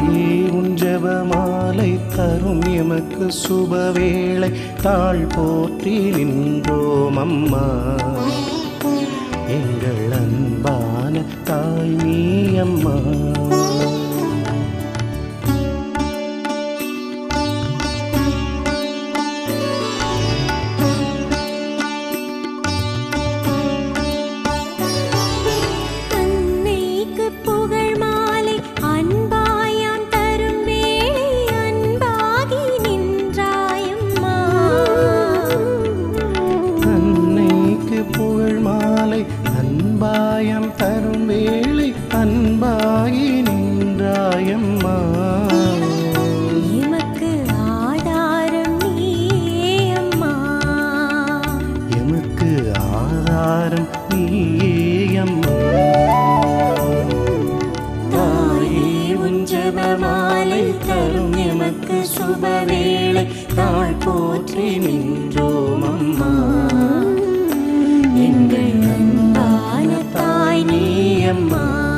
உன் ஜெபமாலை தரும் எமக்கு சுபவேளை தாழ் போற்றி நின்றோம் அம்மா. எங்கள் அன்பான தாய் நீ அம்மா. அன்பாயம் தரும் வேளை அன்பாகி நின்றாயம்மா. எமக்கு ஆதாரம் நீயே அம்மா. எமக்கு ஆதாரம் நீயே அம்மா. தாயே உன் ஜெபமாலை தரும் எமக்கு சுபவேளை தாழ் போற்றி நின்றோம் அம்மா. எங்கள் அன்பான தாய் நீ அம்மா.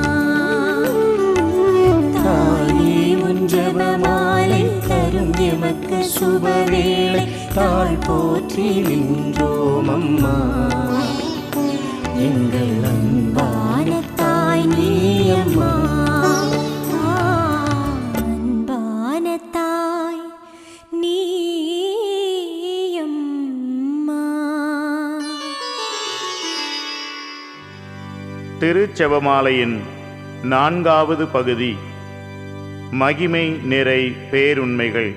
தாயே உன் ஜெபமாலை தரும் எமக்கு சுபவேளை தாழ் போற்றி நின்றோம் அம்மா. எங்கள் அன்பான தாய் நீ அம்மா. அன்பான தாய் நீ அம்மா. திருச்செபமாலையின் 4வது பகுதி. மகிமை நிறை பேருண்மைகள்.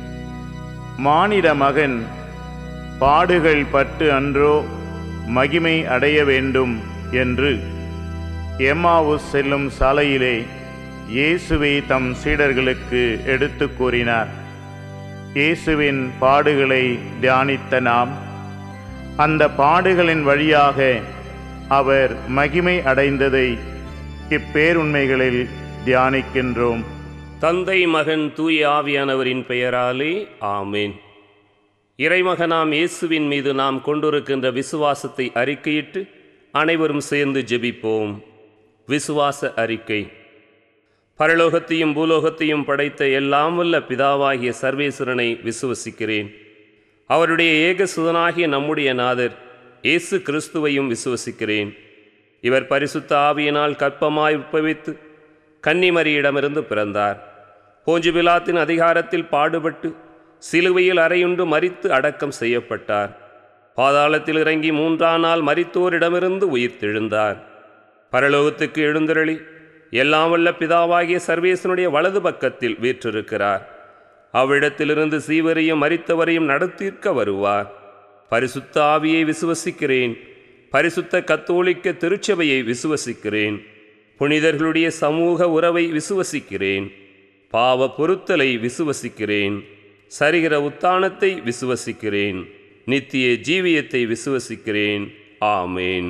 மானிட மகன் பாடுகள் பட்டு அன்றோ மகிமை அடைய வேண்டும் என்று எம்மாவுஸ் செல்லும் சாலையிலே இயேசுவை தம் சீடர்களுக்கு எடுத்து கூறினார். இயேசுவின் பாடுகளை தியானித்த நாம் அந்த பாடுகளின் வழியாக அவர் மகிமை அடைந்ததை இப்பேருண்மைகளில் தியானிக்கின்றோம். தந்தை மகன் தூய ஆவியானவரின் பெயராலே ஆமேன். இறைமகனாம் இயேசுவின் மீது நாம் கொண்டிருக்கின்ற விசுவாசத்தை அறிக்கையிட்டு அனைவரும் சேர்ந்து ஜெபிப்போம். விசுவாச அறிக்கை. பரலோகத்தையும் பூலோகத்தையும் படைத்த எல்லாம் வல்ல பிதாவாகிய சர்வேஸ்வரனை விசுவசிக்கிறேன். அவருடைய ஏகசுதனாகிய நம்முடைய நாதர் இயேசு கிறிஸ்துவையும் விசுவசிக்கிறேன். இவர் பரிசுத்த ஆவியினால் கற்பமாய் உற்பவித்து கன்னிமரியிடமிருந்து பிறந்தார். போஞ்சு பிலாத்தின் அதிகாரத்தில் பாடுபட்டு சிலுவையில் அறையுண்டு மரித்து அடக்கம் செய்யப்பட்டார். பாதாளத்தில் இறங்கி 3ஆம் நாள் மரித்தோரிடமிருந்து உயிர்த்தெழுந்தார். பரலோகத்துக்கு எழுந்தருளி எல்லாம் வல்ல பிதாவாகிய சர்வேசனுடைய வலது பக்கத்தில் வீற்றிருக்கிறார். அவ்விடத்திலிருந்து சீவரையும் மரித்தவரையும் நடத்தீர்க்க வருவார். பரிசுத்த ஆவியை விசுவசிக்கிறேன். பரிசுத்த கத்தோலிக்க திருச்சபையை விசுவசிக்கிறேன். புனிதர்களுடைய சமூக உறவை விசுவசிக்கிறேன். பாவ பொறுத்தலை விசுவசிக்கிறேன். சரிகிற உத்தானத்தை விசுவசிக்கிறேன். நித்திய ஜீவியத்தை விசுவசிக்கிறேன். ஆமேன்.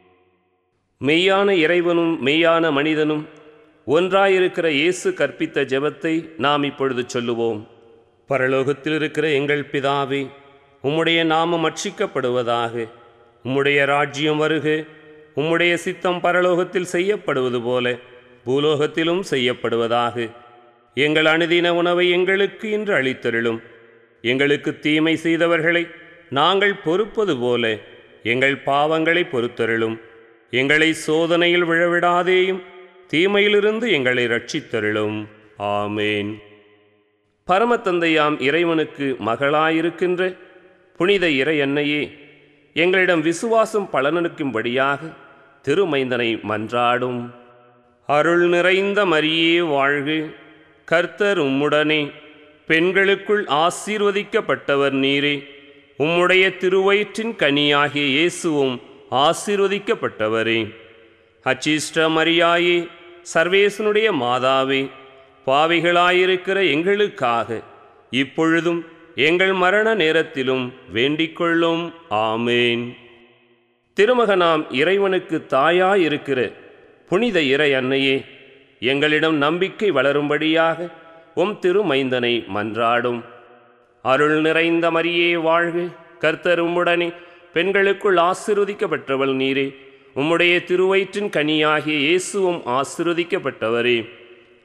மெய்யான இறைவனும் மெய்யான மனிதனும் ஒன்றாயிருக்கிற இயேசு கற்பித்த ஜெபத்தை நாம் இப்பொழுது சொல்லுவோம். பரலோகத்தில் இருக்கிற எங்கள் பிதாவே, உம்முடைய நாமம் அர்ச்சிக்கப்படுவதாக. உம்முடைய ராஜ்யம் வருக. உம்முடைய சித்தம் பரலோகத்தில் செய்யப்படுவது போல பூலோகத்திலும் செய்யப்படுவதாக. எங்கள் அனுதின உணவை எங்களுக்கு இன்று அளித்தருளும். எங்களுக்கு தீமை செய்தவர்களை நாங்கள் பொறுப்பது போல எங்கள் பாவங்களை பொறுத்தருளும். எங்களை சோதனையில் விழவிடாதேயும் தீமையிலிருந்து எங்களை ரட்சித்தருளும். ஆமேன். பரமதந்தையாம் இறைவனுக்கு மகளாயிருக்கின்ற புனித இறை அன்னையே, எங்களிடம் விசுவாசம் பலனளிக்கும்படியாக திருமைந்தனை மன்றாடும். அருள் நிறைந்த மரியே வாழ்க. கர்த்தர் உம்முடனே, பெண்களுக்குள் ஆசீர்வதிக்கப்பட்டவர் நீரே. உம்முடைய திருவயிற்றின் கனியாகிய இயேசுவும் ஆசீர்வதிக்கப்பட்டவரே. அச்சிஷ்ட மரியாயே, சர்வேசனுடைய மாதாவே, பாவிகளாயிருக்கிற எங்களுக்காக இப்பொழுதும் எங்கள் மரண நேரத்திலும் வேண்டிக்கொள்ளும். ஆமேன். திருமகனாம் இறைவனுக்கு தாயாயிருக்கிற புனித இறை அன்னையே, எங்களிடம் நம்பிக்கை வளரும்படியாக உம் திருமைந்தனை மன்றாடும். அருள் நிறைந்த மரியே வாழ்க. கர்த்தர் உம்முடனே, பெண்களுக்குள் ஆசீர்வதிக்கப்பட்டவள் நீரே. உம்முடைய திருவயிற்றின் கனியாகிய இயேசுவும் ஆசீர்வதிக்கப்பட்டவரே.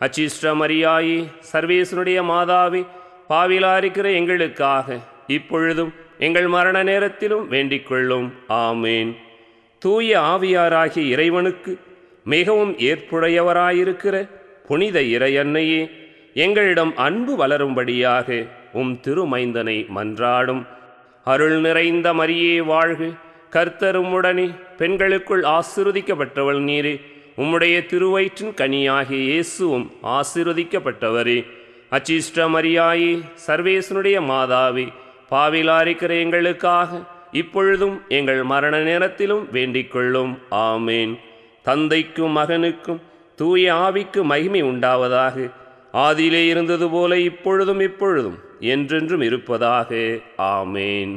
அச்சிஷ்ட மரியாயே, சர்வேசனுடைய மாதாவே, பாவிலா இருக்கிற எங்களுக்காக இப்பொழுதும் எங்கள் மரண நேரத்திலும் வேண்டிக் கொள்ளும். ஆமேன். தூய ஆவியாராகிய இறைவனுக்கு மிகவும் ஏற்புடையவராயிருக்கிற புனித இறையன்னையே, எங்களிடம் அன்பு வளரும்படியாக திருமைந்தனை மன்றாடும். அருள் நிறைந்த மரியே வாழ்க, கர்த்தரும் உடனே பெண்களுக்குள் ஆசீர்வதிக்கப்பட்டவள் நீரே. உம்முடைய திருவயிற்றின் கனியாகிய இயேசுவும் ஆசீர்வதிக்கப்பட்டவரே. அச்சிஷ்ட மரியாயே, சர்வேசனுடைய மாதாவே, பாவிலா இருக்கிற எங்களுக்காக இப்பொழுதும் எங்கள் மரண நேரத்திலும் வேண்டிக் கொள்ளும். ஆமேன். தந்தைக்கும் மகனுக்கும் தூய ஆவிக்கு மகிமை உண்டாவதாக. ஆதியிலே இருந்தது போல இப்பொழுதும் எப்பொழுதும் என்றென்றும் இருப்பதாக. ஆமேன்.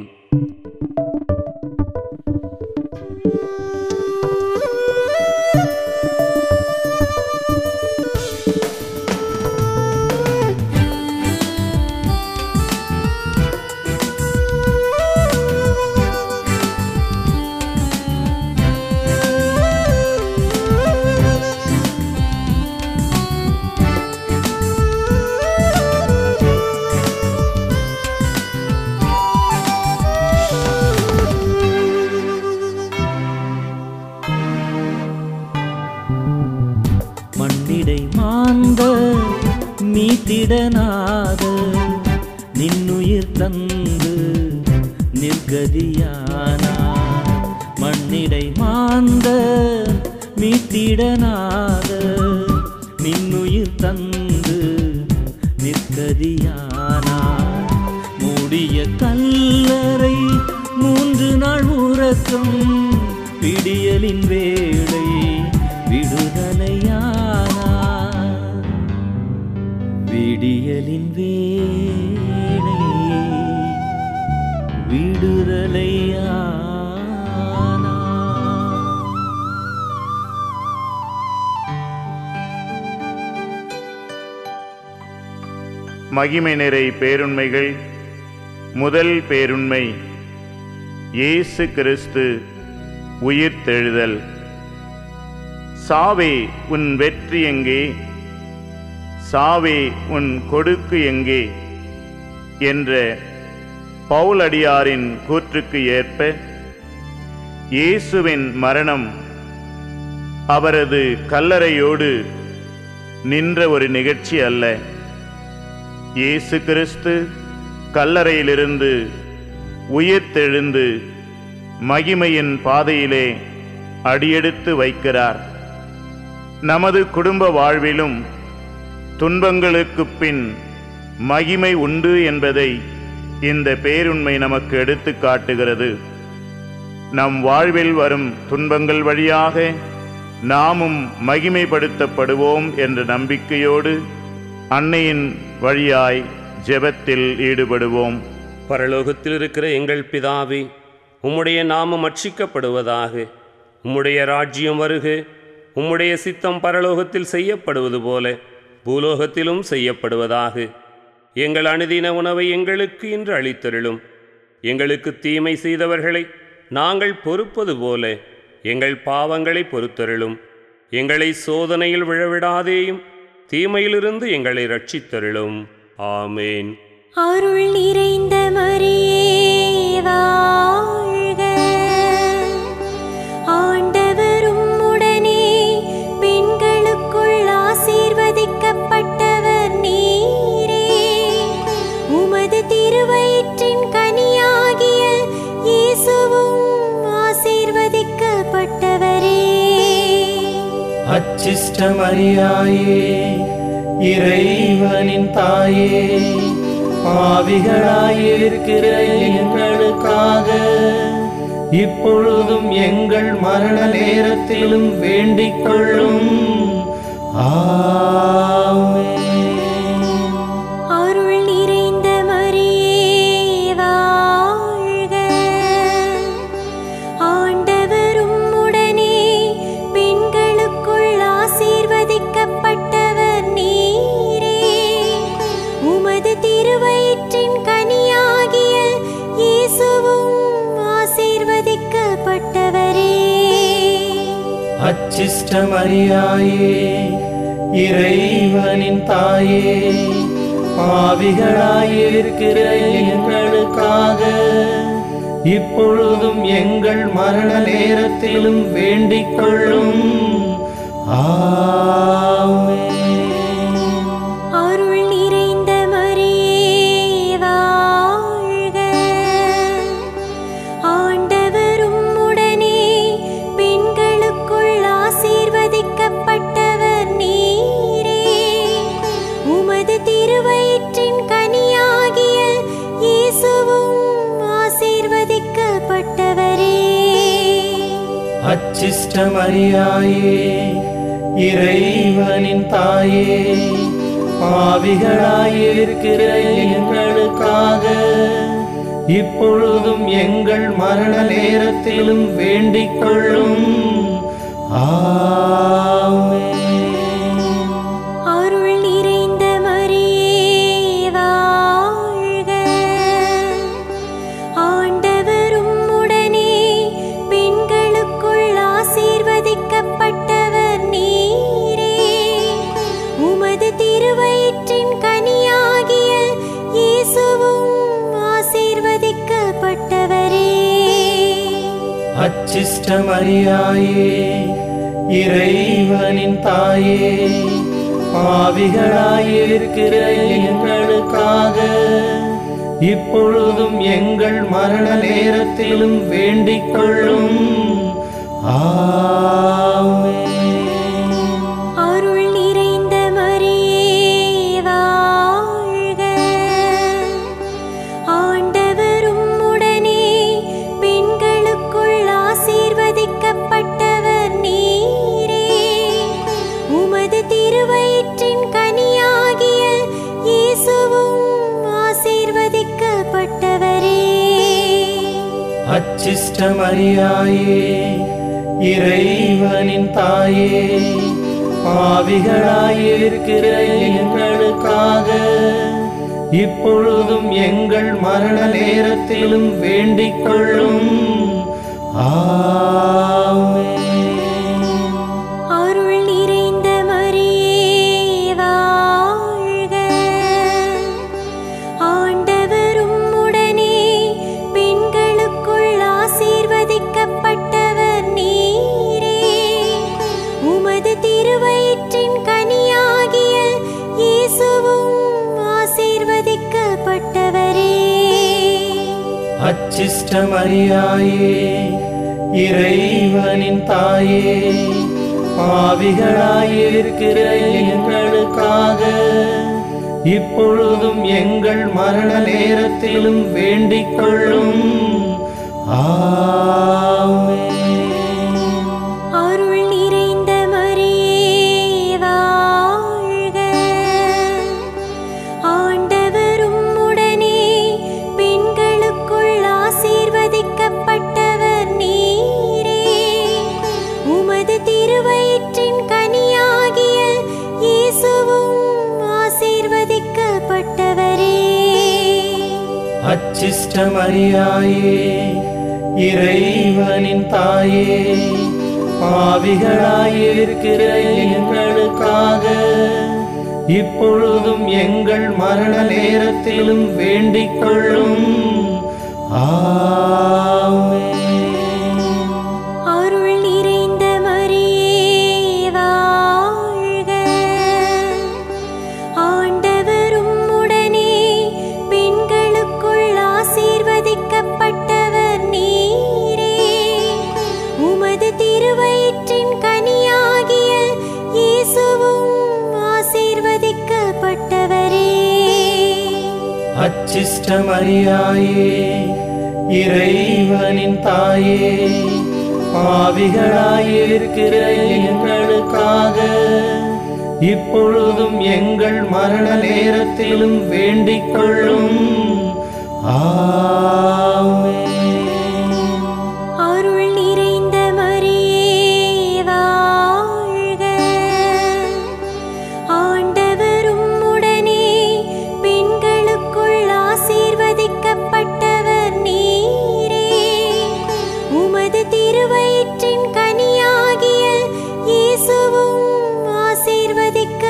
மீத்திடனாத நின்னுயிர் தந்து நிர்கதியானா. மண்ணிடை மாந்த மீத்திடனாத நின்னுயிர் தந்து நிர்கதியானா. மூடிய கல்லறை 3 நாள் உறக்கம், விடியலின் வேளை விடுதலையானா. விடியலின் வேளை விடுதலையானா. மகிமை நிறை பேருண்மைகள். முதல் பேருண்மை, இயேசு கிறிஸ்து உயிர்த்தெழுதல். சாவே உன் வெற்றி எங்கே, சாவே உன் கொடுக்கு எங்கே என்ற பவுலடியாரின் கூற்றுக்கு ஏற்ப இயேசுவின் மரணம் அவரது கல்லறையோடு நின்ற ஒரு நிகழ்ச்சி அல்ல. இயேசு கிறிஸ்து கல்லறையிலிருந்து உயிர்த்தெழுந்து மகிமையின் பாதையிலே அடியெடுத்து வைக்கிறார். நமது குடும்ப வாழ்விலும் துன்பங்களுக்கு பின் மகிமை உண்டு என்பதை இந்த பேருண்மை நமக்கு எடுத்து காட்டுகிறது. நம் வாழ்வில் வரும் துன்பங்கள் வழியாக நாமும் மகிமைப்படுத்தப்படுவோம் என்ற நம்பிக்கையோடு அன்னையின் வழியாய் ஜெபத்தில் ஈடுபடுவோம். பரலோகத்தில் இருக்கிற எங்கள் பிதாவே, உம்முடைய நாமம் அர்ச்சிக்கப்படுவதாக. உம்முடைய ராஜ்யம் வருக. உம்முடைய சித்தம் பரலோகத்தில் செய்யப்படுவது போல பூலோகத்திலும் செய்யப்படுவதாக. எங்கள் அனுதின உணவை எங்களுக்கு இன்று அளித்தருளும். எங்களுக்கு தீமை செய்தவர்களை நாங்கள் பொறுப்பது போல எங்கள் பாவங்களை பொறுத்தருளும். எங்களை சோதனையில் விழவிடாதேயும், தீமையிலிருந்து எங்களை ரட்சித்தருளும். ஆமேன். அருள் நிறைந்த மரியே வாழ்க, ஆண்டவர் உம்முடனே, பெண்களுக்குள் ஆசீர்வதிக்கப்பட்டவர் நீரே. உமது திருவயிற்றின் கனியாகிய இயேசுவும் ஆசீர்வதிக்கப்பட்டவரே. அச்சிஷ்ட மரியாயே, இறைவனின் தாயே, பாவிகளாயிருக்கிற எங்களுக்காக இப்பொழுதும் எங்கள் மரண நேரத்திலும் வேண்டிக் கொள்ளும். ஆமென். அருள் நிறைந்த மரியே வாழ்க, ஆண்டவர் உம்முடனே, பெண்களுக்குள் ஆசீர்வதிக்கப்பட்டவர் நீரே. உமது திருவயிற்றின் கனியாகிய இயேசுவும் ஆசீர்வதிக்கப்பட்டவரே. அச்சிஷ்ட மரியாயே, இறைவனின் தாயே, பாவிகளாயிருக்கிற எங்களுக்காக இப்பொழுதும் எங்கள் மரண நேரத்திலும் வேண்டிக் கொள்ளும். ஆமென். அருள் நிறைந்த மரியே வாழ்க, ஆண்டவர் உம்முடனே, பெண்களுக்குள் ஆசீர்வதிக்கப்பட்டவர் நீரே. உமது திருவயிற்றின் கனியாகிய இயேசுவும் ஆசீர்வதிக்கப்பட்டவரே. அச்சிஷ்ட மரியாயே, இறைவனின் தாயே, பாவிகளாயிருக்கிற எங்களுக்காக இப்பொழுதும் எங்கள் மரண நேரத்திலும் வேண்டிக் கொள்ளும். ஆமென். அருள் நிறைந்த மரியே வாழ்க, ஆண்டவர் உம்முடனே, பெண்களுக்குள் ஆசீர்வதிக்கப்பட்டவர் நீரே. உமது திருவயிற்றின் கனியாகிய இயேசுவும் ஆசீர்வதிக்கப்பட்டவரே. அச்சிஷ்ட மரியாயே, இறைவனின் தாயே, பாவிகளாயிருக்கிற எங்களுக்காக இப்பொழுதும் எங்கள் மரண நேரத்திலும் வேண்டிக் கொள்ளும். ஆமென். அருள் நிறைந்த மரியே வாழ்க, ஆண்டவர் உம்முடனே, பெண்களுக்குள் ஆசீர்வதிக்கப்பட்டவர் நீரே. உமது திருவயிற்றின் கனியாகிய இயேசுவும் ஆசீர்வதிக்கப்பட்டவரே. அச்சிஷ்ட மரியாயே, இறைவனின் தாயே, பாவிகளாயிருக்கிற எங்களுக்காக இப்பொழுதும் எங்கள் மரண நேரத்திலும் வேண்டிக் கொள்ளும். ஆமென். அருள் நிறைந்த மரியே வாழ்க, ஆண்டவர் உம்முடனே, பெண்களுக்குள் ஆசீர்வதிக்கப்பட்டவர் நீரே. உமது திருவயிற்றின் கனியாகிய இயேசுவும் ஆசீர்வதிக்கப்பட்டவரே. அச்சிஷ்ட மரியாயே, இறைவனின் தாயே, பாவிகளாயிருக்கிற எங்களுக்காக இப்பொழுதும் எங்கள் மரண நேரத்திலும் வேண்டிக் கொள்ளும். ஆமென். அருள் நிறைந்த மரியே வாழ்க, ஆண்டவர் உம்முடனே, பெண்களுக்குள் ஆசீர்வதிக்கப்பட்டவர் நீரே. உமது திருவயிற்றின் கனியாகிய இயேசுவும் ஆசீர்வதிக்கப்பட்டவரே. அச்சிஷ்ட மரியாயே, இறைவனின் தாயே, பாவிகளாயிருக்கிற எங்களுக்காக இப்பொழுதும் எங்கள் மரண நேரத்திலும் வேண்டிக் கொள்ளும். ஆமென். அருள் நிறைந்த மரியே வாழ்க, ஆண்டவர் உம்முடனே, பெண்களுக்குள் ஆசீர்வதிக்கப்பட்டவர் நீரே. உமது திருவயிற்றின் கனியாகிய இயேசுவும் ஆசீர்வதிக்கப்பட்டவரே. அச்சிஷ்ட மரியாயே, இறைவனின் தாயே, பாவிகளாயிருக்கிற எங்களுக்காக இப்பொழுதும் எங்கள் மரண நேரத்திலும் வேண்டிக் கொள்ளும். ஆமென். அருள் நிறைந்த மரியே வாழ்க, ஆண்டவர் உம்முடனே, பெண்களுக்குள் ஆசீர்வதிக்கப்பட்டவர் நீரே. உமது திருவயிற்றின் கனியாகிய இயேசுவும் ஆசீர்வதிக்கப்பட்டவரே.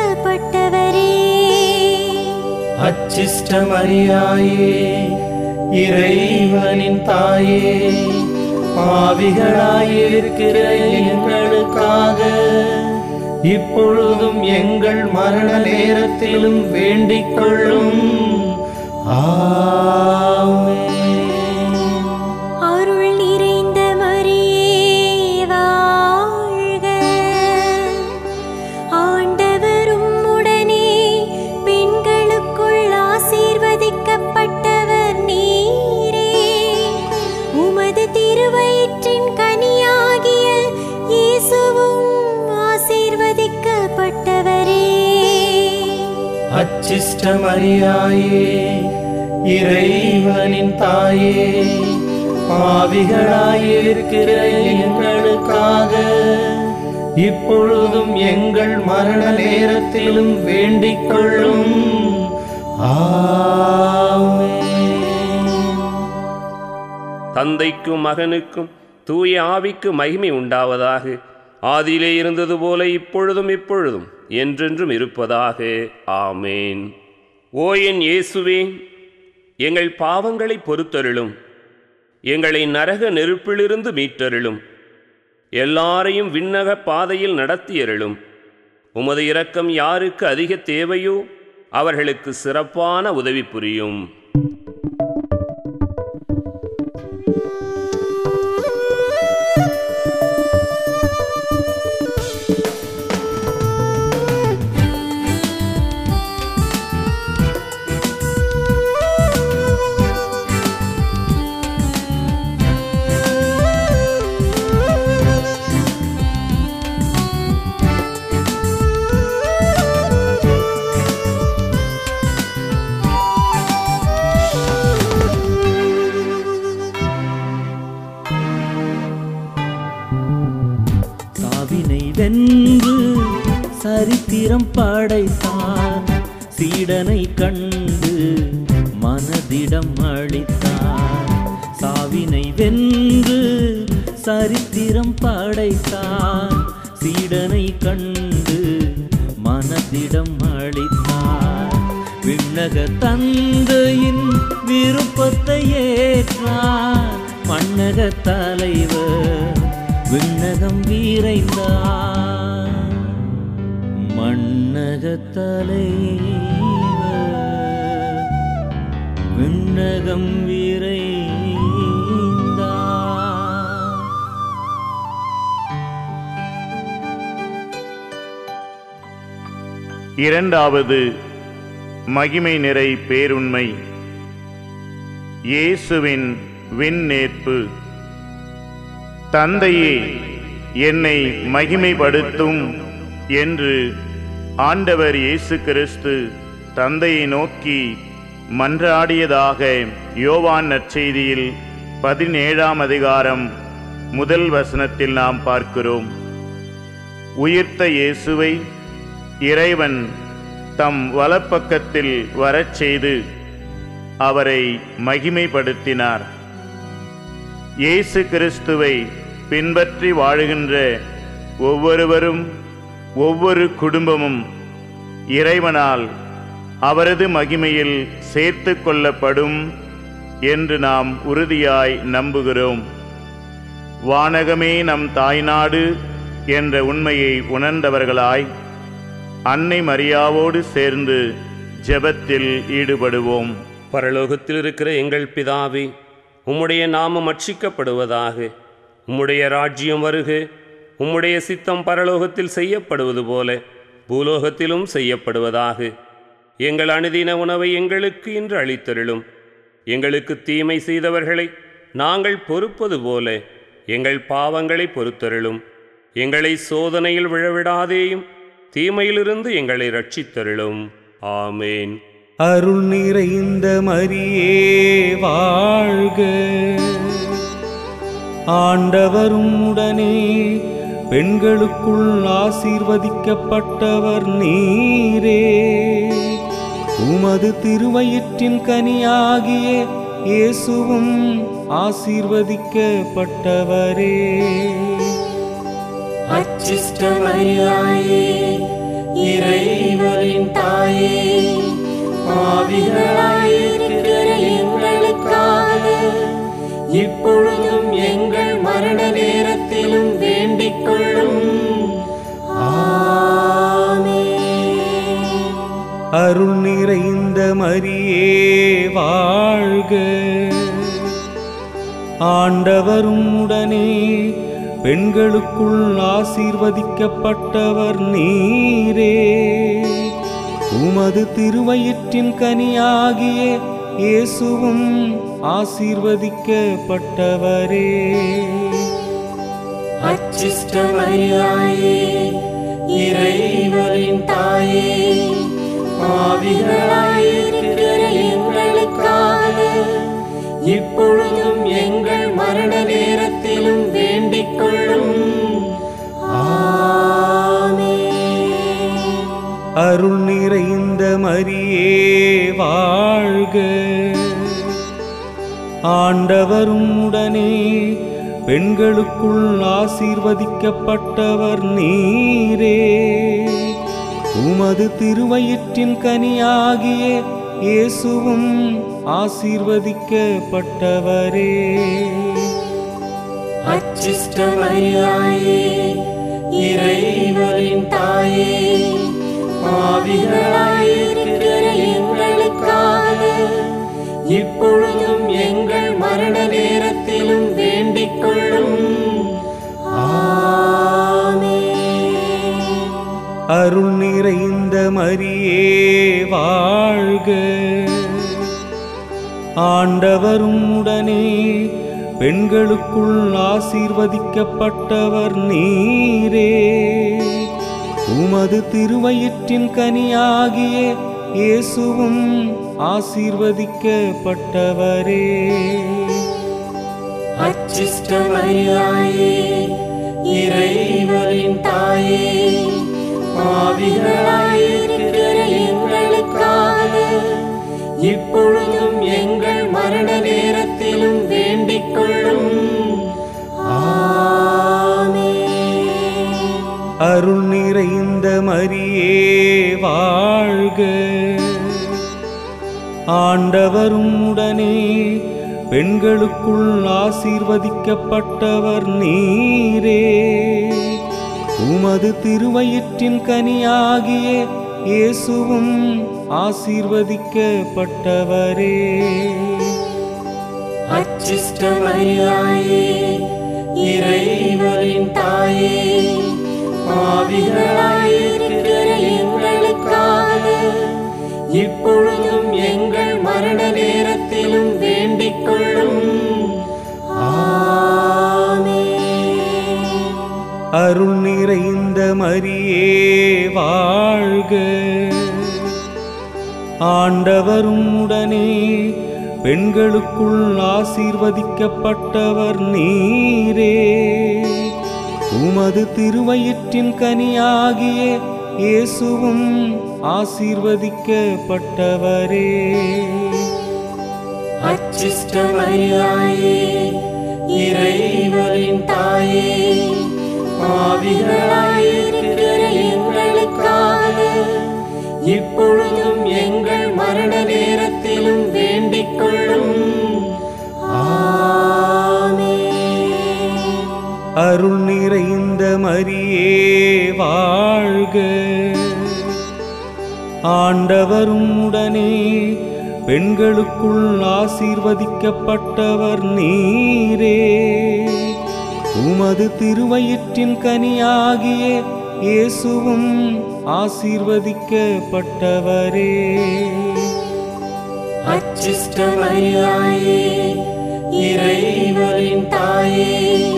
அச்சிஷ்ட மரியாயே, இறைவனின் தாயே, பாவிகளாயிருக்கிற எங்களுக்காக இப்பொழுதும் எங்கள் மரண நேரத்திலும் வேண்டிக் கொள்ளும். ஆமென். அருள் நிறைந்த மரியே வாழ்க, ஆண்டவர் உம்முடனே, பெண்களுக்குள் ஆசீர்வதிக்கப்பட்டவர் நீரே. உமது திருவயிற்றின் கனியாகிய இயேசுவும் ஆசீர்வதிக்கப்பட்டவரே. அச்சிஷ்ட மரியாயே, இறைவனின் தாயே, பாவிகளாயிருக்கிற எங்களுக்காக இப்பொழுதும் எங்கள் மரண நேரத்திலும் வேண்டிக் கொள்ளும். ஆமென். தந்தைக்கும் மகனுக்கும் தூய ஆவிக்கு மகிமை உண்டாவதாக. ஆதியிலே இருந்தது போல இப்பொழுதும் எப்பொழுதும் என்றென்றும் இருப்பதாக. ஆமேன். ஓ என் இயேசுவே, எங்கள் பாவங்களை பொறுத்தருளும், எங்களை நரக நெருப்பிலிருந்து மீட்டருளும், எல்லாரையும் விண்ணக பாதையில் நடத்தியருளும். உமது இரக்கம் யாருக்கு அதிக தேவையோ அவர்களுக்கு சிறப்பான உதவி புரியும். வென்று சரித்திரம் படைத்தார், சீடனை கண்டு மனதிடம் அளித்தார். சாவினை வென்று சரித்திரம் படைத்தார், சீடனை கண்டு மனதிடம் அளித்தார். விண்ணக தந்தையின் விருப்பத்தை ஏற்றார், மண்ணக தலைவர் விண்ணகம் வீரைந்தார். மண்ணக தலைவர் விண்ணகம் வீரைந்தார். இரண்டாவது மகிமை நிறை பேருண்மை, இயேசுவின் விண்ணேற்பு. தந்தையே, என்னை மகிமைப்படுத்தும் என்று ஆண்டவர் இயேசு கிறிஸ்து தந்தையை நோக்கி மன்றாடியதாக யோவான் நற்செய்தியில் 17ஆம் அதிகாரம் 1 வசனத்தில் நாம் பார்க்கிறோம். உயிர்த்த இயேசுவை இறைவன் தம் வலப்பக்கத்தில் வரச் செய்து அவரை மகிமைப்படுத்தினார். இயேசு கிறிஸ்துவை பின்பற்றி வாழுகின்ற ஒவ்வொருவரும், ஒவ்வொரு குடும்பமும் இறைவனால் அவரது மகிமையில் சேர்த்து கொள்ளப்படும் என்று நாம் உறுதியாய் நம்புகிறோம். வானகமே நம் தாய்நாடு என்ற உண்மையை உணர்ந்தவர்களாய் அன்னை மரியாவோடு சேர்ந்து ஜெபத்தில் ஈடுபடுவோம். பரலோகத்தில் இருக்கிற எங்கள் பிதாவே, உம்முடைய நாமம் அர்ச்சிக்கப்படுவதாக. உம்முடைய ராஜ்யம் வருக. உம்முடைய சித்தம் பரலோகத்தில் செய்யப்படுவது போல பூலோகத்திலும் செய்யப்படுவதாக. எங்கள் அனுதின உணவை எங்களுக்கு இன்று அளித்தருளும். எங்களுக்கு தீமை செய்தவர்களை நாங்கள் பொறுப்பது போல எங்கள் பாவங்களை பொறுத்தருளும். எங்களை சோதனையில் விழவிடாதேயும், தீமையிலிருந்து எங்களை ரட்சித்தருளும். ஆமேன். அருள் நிறைந்த மரியே வாழ்க, ஆண்டவரும் உடனே, பெண்களுக்குள் ஆசீர்வதிக்கப்பட்டவர் நீரே. உமது திருவயிற்றின் கனியாகிய இயேசுவும் ஆசீர்வதிக்கப்பட்டவரே. அச்சிஷ்ட மரியாயே, இறைவனின் தாயே, பாவிகளாயிருக்கிற வேண்டிக் கொள்ளும். ஆமென். அருள் நிறைந்த மரியே வாழ்க, ஆண்டவரும் உடனே பெண்களுக்குள் ஆசீர்வதிக்கப்பட்டவர் நீரே. உமது திருவயிற்றின் கனியாகிய இயேசுவும் ஆசீர்வதிக்கப்பட்டவரே. அச்சிஷ்ட மரியாயே, இறைவனின் தாயே, பாவிகளாயிருக்கிற எங்களுக்காக இப்பொழுதும் எங்கள் மரண நேரத்திலும் வேண்டிக் கொள்ளும். ஆமென். அருள் நிறைந்த மரியே வாழ்க, ஆண்டவரும் உடனே பெண்களுக்குள் ஆசீர்வதிக்கப்பட்டவர் நீரே. உமது திருவயிற்றின் கனியாகிய இயேசுவும் ஆசீர்வதிக்கப்பட்டவரே. அச்சிஷ்ட மரியாயே, இறைவனின் தாயே, பாவிகளாயிருக்கிற எங்களுக்காக இப்பொழுதும் எங்கள் மரண நேரத்திலும் வேண்டிக் கொள்ளும். ஆமென். அருள் நிறைந்த மரியே வாழ்க, ஆண்டவரும் உடனே பெண்களுக்குள் ஆசீர்வதிக்கப்பட்டவர் நீரே. உமது திருவயிற்றின் கனியாகிய இயேசுவும் ஆசீர்வதிக்கப்பட்டவரே. அச்சிஷ்ட மரியாயே, இறைவனின் தாயே, பாவிகளாயிருக்கிற எங்களுக்காக இப்பொழுதும் எங்கள் மரண நேரத்திலும் வேண்டிக் கொள்ளும். ஆமென். அருள் நிறைந்த மரியே வாழ்க, ஆண்டவரும் உடனே பெண்களுக்குள் ஆசீர்வதிக்கப்பட்டவர் நீரே. உமது திருவயிற்றின் கனியாகிய இயேசுவும் ஆசீர்வதிக்கப்பட்டவரே. அச்சிஷ்ட மரியாயே, இறைவனின் தாயே, பாவிகளாயிருக்கிற எங்களுக்காக இப்பொழுதும் எங்கள் மரண நேரத்திலும் வேண்டிக் கொள்ளும். ஆமென். அருள் நிறைந்த மரியே வாழ்க, ஆண்டவரும் உடனே பெண்களுக்குள் ஆசீர்வதிக்கப்பட்டவர் நீரே. உமது திருவயிற்றின் கனியாகிய இயேசுவும் ஆசீர்வதிக்கப்பட்டவரே. அச்சிஷ்ட மரியாயே, இறைவனின் தாயே, பாவிகளாயிருக்கிற எங்களுக்காக இப்பொழுதும் எங்கள் மரண நேரத்திலும் வேண்டிக் கொள்ளும். ஆமென். அருள் நிறைந்த மரியே வாழ்க, ஆண்டவரும் உடனே பெண்களுக்குள் ஆசீர்வதிக்கப்பட்டவர் நீரே. உமது திருவயிற்றின் கனியாகிய இயேசுவும் ஆசீர்வதிக்கப்பட்டவரே. அச்சிஷ்ட மரியாயே, இறைவனின் தாயே,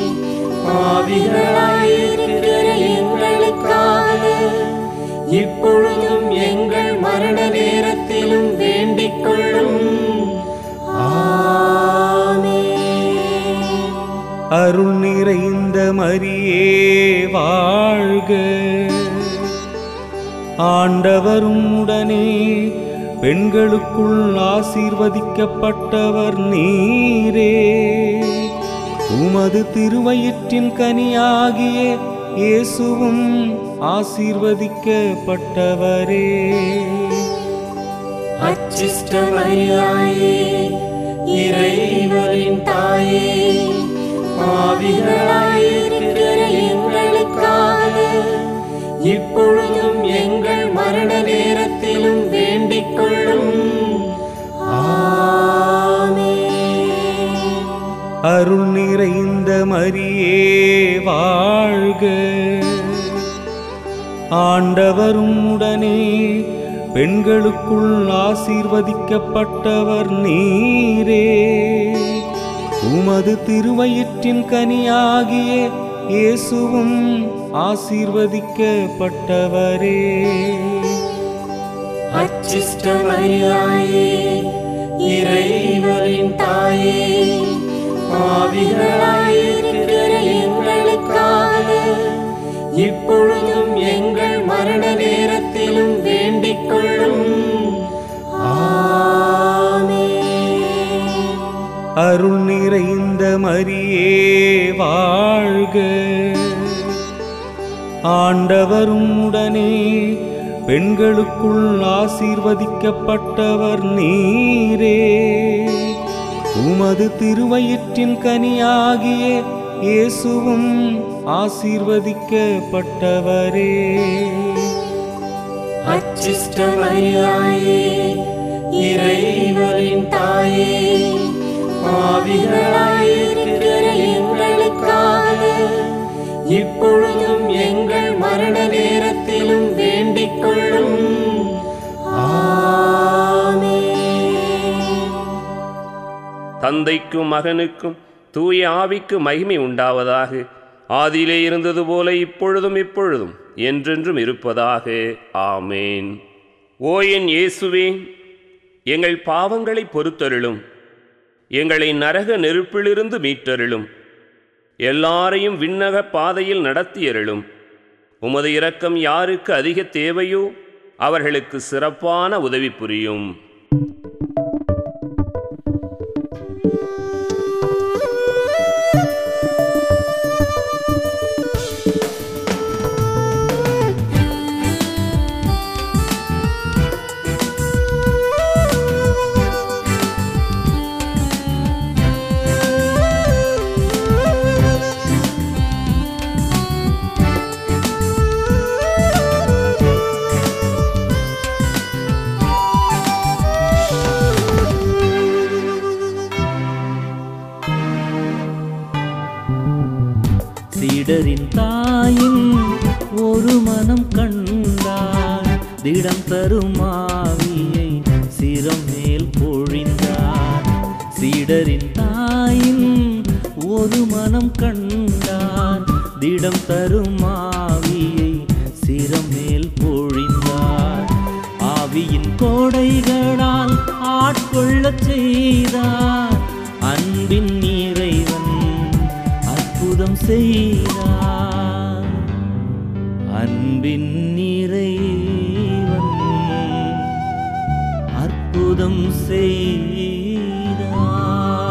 பாவிகளாயிருக்கிற எங்களுக்காக இப்பொழுதும் எங்கள் மரண நேரத்திலும் வேண்டிக் கொள்ளும். ஆமென். அருள் நிறைந்த மரியே வாழ்க, ஆண்டவரும் உடனே பெண்களுக்குள் ஆசீர்வதிக்கப்பட்டவர் நீரே. உமது திருவயிற்றின் கனியாகிய இயேசுவும் ஆசீர்வதிக்கப்பட்டவரே. அச்சிஷ்ட மரியாயே, இறைவனின் தாயே, பாவிகளாயிருக்கிற எங்கள் இப்பொழுதும் எங்கள் மரண நேரத்திலும் வேண்டிக் கொள்ளும். ஆமென். அருள் நிறைந்த மரியே வாழ்க, ஆண்டவரும் உடனே பெண்களுக்குள் ஆசீர்வதிக்கப்பட்டவர் நீரே. உமது திருவயிற்றின் கனியாகிய இயேசுவும் ஆசீர்வதிக்கப்பட்டவரே. அச்சிஷ்ட மரியாயே, இறைவனின் தாயே, பாவிகளாயிருக்கிற எங்களுக்காக இப்பொழுதும் எங்கள் மரண நேரத்திலும் வேண்டிக் கொள்ளும். ஆமென். அருள் நிறைந்த மரியே வாழ்க, ஆண்டவரும் உடனே பெண்களுக்குள் ஆசீர்வதிக்கப்பட்டவர் நீரே. உமது திருவயிற்றின் கனியாகிய இயேசுவும் ஆசீர்வதிக்கப்பட்டவரே. அச்சிஷ்ட மரியாயே, இறைவனின் தாயே, பாவிகளாயிருக்கிற எங்களுக்காக இப்பொழுதும் எங்கள் மரண நேரத்திலும் வேண்டிக் கொள்ளும். ஆமென். தந்தைக்கும் மகனுக்கும் தூய ஆவிக்கு மகிமை உண்டாவதாக. ஆதியிலே இருந்தது போல இப்பொழுதும் எப்பொழுதும் என்றென்றும் இருப்பதாக. ஆமேன். ஓ என் இயேசுவே, எங்கள் பாவங்களை பொறுத்தருளும். எங்களை நரக நெருப்பிலிருந்து மீட்டருளும். எல்லாரையும் விண்ணக பாதையில் நடத்தியருளும். உமது இரக்கம் யாருக்கு அதிக தேவையோ அவர்களுக்கு சிறப்பான உதவி புரியும். சீடரின் தாயின் ஒரு மனம் கண்டார், திடம் தரும் ஆவியை சிரம் மேல் பொழிந்தார். சீடரின் தாயின் ஒரு மனம் கண்டார், திடம் தரும் ஆவியை சிரம் மேல் பொழிந்தார். ஆவியின் கோடைகளால் ஆட்கொள்ளச் செய்தார். அன்பின் இறைவன் அற்புதம் செய்தார். அன்பின் இறைவன் அற்புதம் செய்தார்.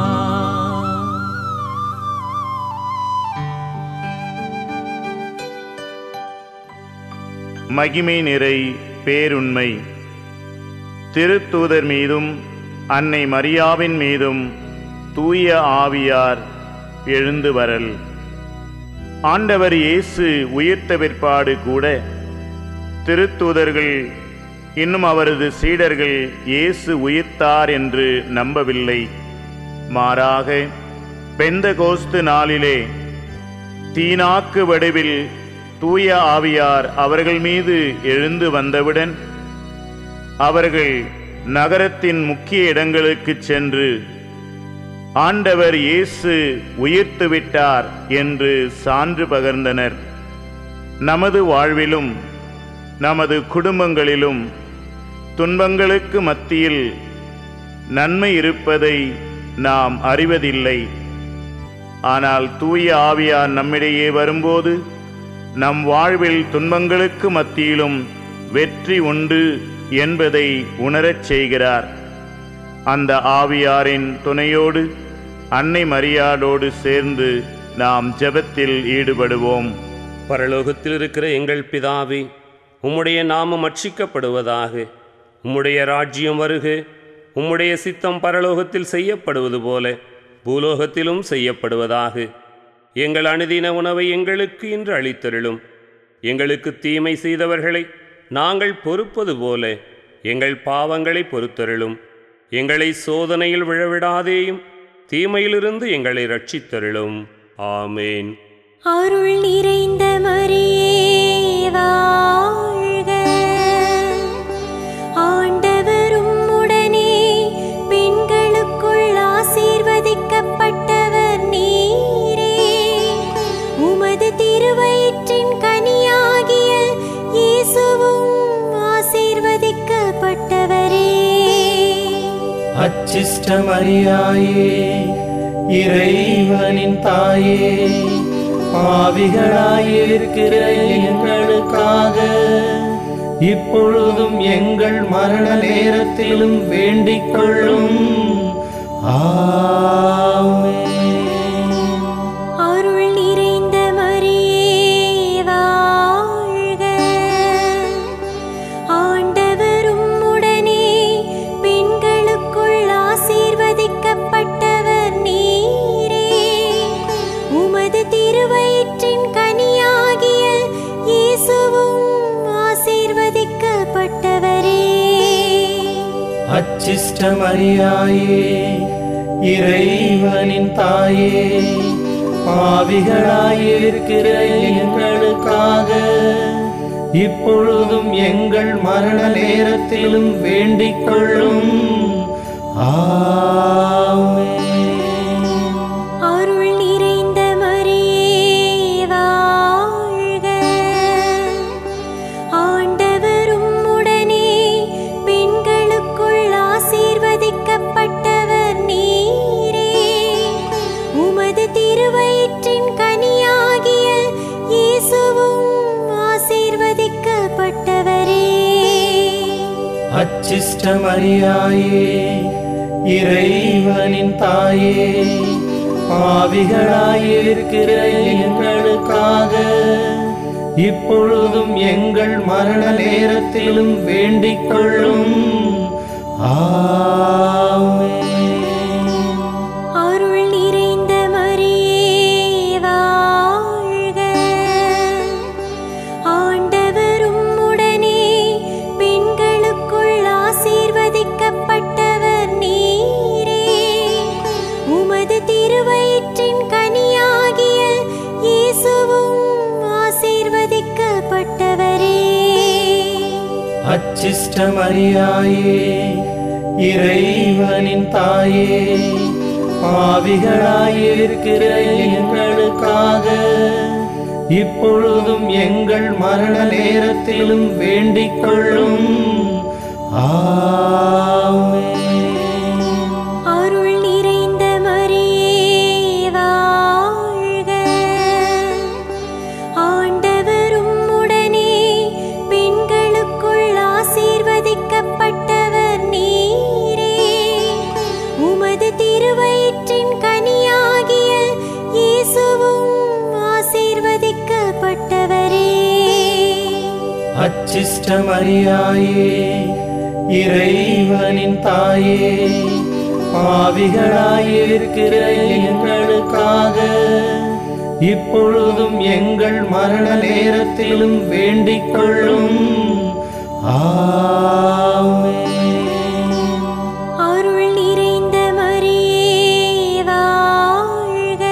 மகிமை நிறை பேருண்மை. திருத்தூதர் மீதும் அன்னை மரியாவின் மீதும் தூய ஆவியார் எழுந்து வரல். ஆண்டவர் இயேசு உயிர்த்த பிற்பாடு கூட திருத்தூதர்கள் இன்னும் அவரது சீடர்கள் இயேசு உயிர்த்தார் என்று நம்பவில்லை. மாறாக பெந்தகோஸ்து நாளிலே தீனாக்கு வடிவில் தூய ஆவியார் அவர்கள் மீது எழுந்து வந்தவுடன் அவர்கள் நகரத்தின் முக்கிய இடங்களுக்கு சென்று ஆண்டவர் இயேசு உயிர்த்துவிட்டார் என்று சான்று பகர்ந்தனர். நமது வாழ்விலும் நமது குடும்பங்களிலும் துன்பங்களுக்கு மத்தியில் நன்மை இருப்பதை நாம் அறிவதில்லை. ஆனால் தூய ஆவியார் நம்மிடையே வரும்போது நம் வாழ்வில் துன்பங்களுக்கு மத்தியிலும் வெற்றி உண்டு என்பதை உணரச் செய்கிறார். அந்த ஆவியாரின் துணையோடு அன்னை மரியாளோடு சேர்ந்து நாம் ஜெபத்தில் ஈடுபடுவோம். பரலோகத்தில் இருக்கிற எங்கள் பிதாவே, உம்முடைய நாமம் அர்ச்சிக்கப்படுவதாக. உம்முடைய ராஜ்யம் வருக. உம்முடைய சித்தம் பரலோகத்தில் செய்யப்படுவது போல பூலோகத்திலும் செய்யப்படுவதாக. எங்கள் அனுதின உணவை எங்களுக்கு இன்று அளித்தருளும். எங்களுக்கு தீமை செய்தவர்களை நாங்கள் பொறுப்பது போல எங்கள் பாவங்களை பொறுத்தருளும். எங்களை சோதனையில் விழவிடாதேயும், தீமையிலிருந்து எங்களை ரட்சித்தருளும். ஆமேன். அருள் நிறைந்த மரியே வாழ்க, ஆண்டவர் உம்முடனே, பெண்களுக்குள் ஆசீர்வதிக்கப்பட்டவர் நீரே. உமது திருவயிற்றின் கனியாகிய இயேசுவும் ஆசீர்வதிக்கப்பட்டவரே. அச்சிஷ்ட மரியாயே, இறைவனின் தாயே, பாவிகளாயிருக்கிற எங்களுக்காக இப்பொழுதும் எங்கள் மரண நேரத்திலும் வேண்டிக் கொள்ளும். ஆமென். அருள் நிறைந்த மரியே வாழ்க, ஆண்டவர் உம்முடனே, பெண்களுக்குள் ஆசீர்வதிக்கப்பட்டவர் நீரே. உமது திருவயிற்றின் கனியாகிய இயேசுவும் ஆசீர்வதிக்கப்பட்டவரே. அச்சிஷ்ட மரியாயே, இறைவனின் தாயே, பாவிகளாயிருக்கிற எங்களுக்காக இப்பொழுதும் எங்கள் மரண நேரத்திலும் வேண்டிக் கொள்ளும். ஆமென். அருள் நிறைந்த மரியே வாழ்க, ஆண்டவர் உம்முடனே, பெண்களுக்குள் ஆசீர்வதிக்கப்பட்டவர் நீரே. உமது திருவயிற்றின் கனியாகிய இயேசுவும் ஆசீர்வதிக்கப்பட்டவரே. அச்சிஷ்ட மரியாயே, இறைவனின் தாயே, பாவிகளாயிருக்கிற எங்களுக்காக இப்பொழுதும் எங்கள் மரண நேரத்திலும் வேண்டிக் கொள்ளும். ஆமென். அருள் நிறைந்த மரியே வாழ்க, ஆண்டவர் உம்முடனே, பெண்களுக்குள் ஆசீர்வதிக்கப்பட்டவர் நீரே. உமது திருவயிற்றின் கனியாகிய இயேசுவும் ஆசீர்வதிக்கப்பட்டவரே. அச்சிஷ்ட மரியாயே, இறைவனின் தாயே, பாவிகளாயிருக்கிற எங்களுக்காக இப்பொழுதும் எங்கள் மரண நேரத்திலும் வேண்டிக் கொள்ளும். ஆமென். அருள் நிறைந்த மரியே வாழ்க, ஆண்டவர் உம்முடனே, பெண்களுக்குள் ஆசீர்வதிக்கப்பட்டவர் நீரே. உமது திருவயிற்றின் கனியாகிய இயேசுவும் ஆசீர்வதிக்கப்பட்டவரே. அச்சிஷ்ட மரியாயே, இறைவனின் தாயே, பாவிகளாயிருக்கிற எங்களுக்காக இப்பொழுதும் எங்கள் மரண நேரத்திலும் வேண்டிக் கொள்ளும். ஆமென். அருள் நிறைந்த மரியே வாழ்க,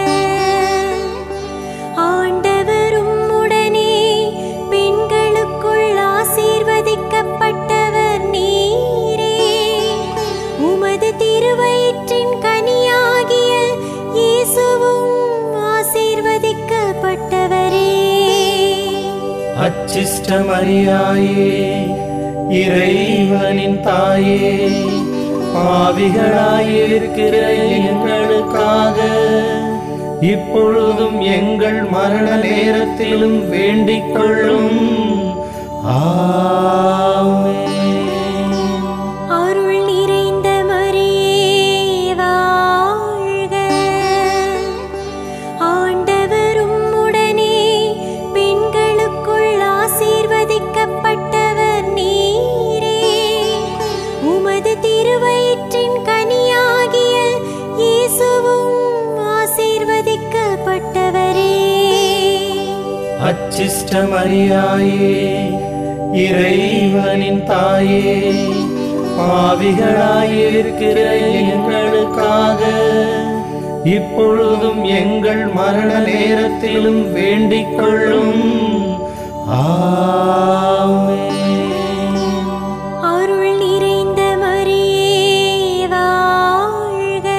ஆண்டவர் உம்முடனே, பெண்களுக்குள் ஆசீர்வதிக்கப்பட்டவர் நீரே. உமது திருவயிற்றின் கனியாகிய இயேசுவும் ஆசீர்வதிக்கப்பட்டவரே. அச்சிஷ்ட மரியாயே, இறைவனின் தாயே, பாவிகளாயிருக்கிற எங்களுக்காக இப்பொழுதும் எங்கள் மரண நேரத்திலும் வேண்டிக் கொள்ளும். ஆமென். அருள் நிறைந்த மரியே வாழ்க, ஆண்டவர் உம்முடனே, பெண்களுக்குள் ஆசீர்வதிக்கப்பட்டவர் நீரே. உமது திருவயிற்றின் கனியாகிய இயேசுவும் ஆசீர்வதிக்கப்பட்டவரே. அச்சிஷ்ட மரியாயே, இறைவனின் தாயே, பாவிகளாயிருக்கிற எங்களுக்காக இப்பொழுதும் எங்கள் மரண நேரத்திலும் வேண்டிக் கொள்ளும். ஆமென். அருள் நிறைந்த மரியே வாழ்க,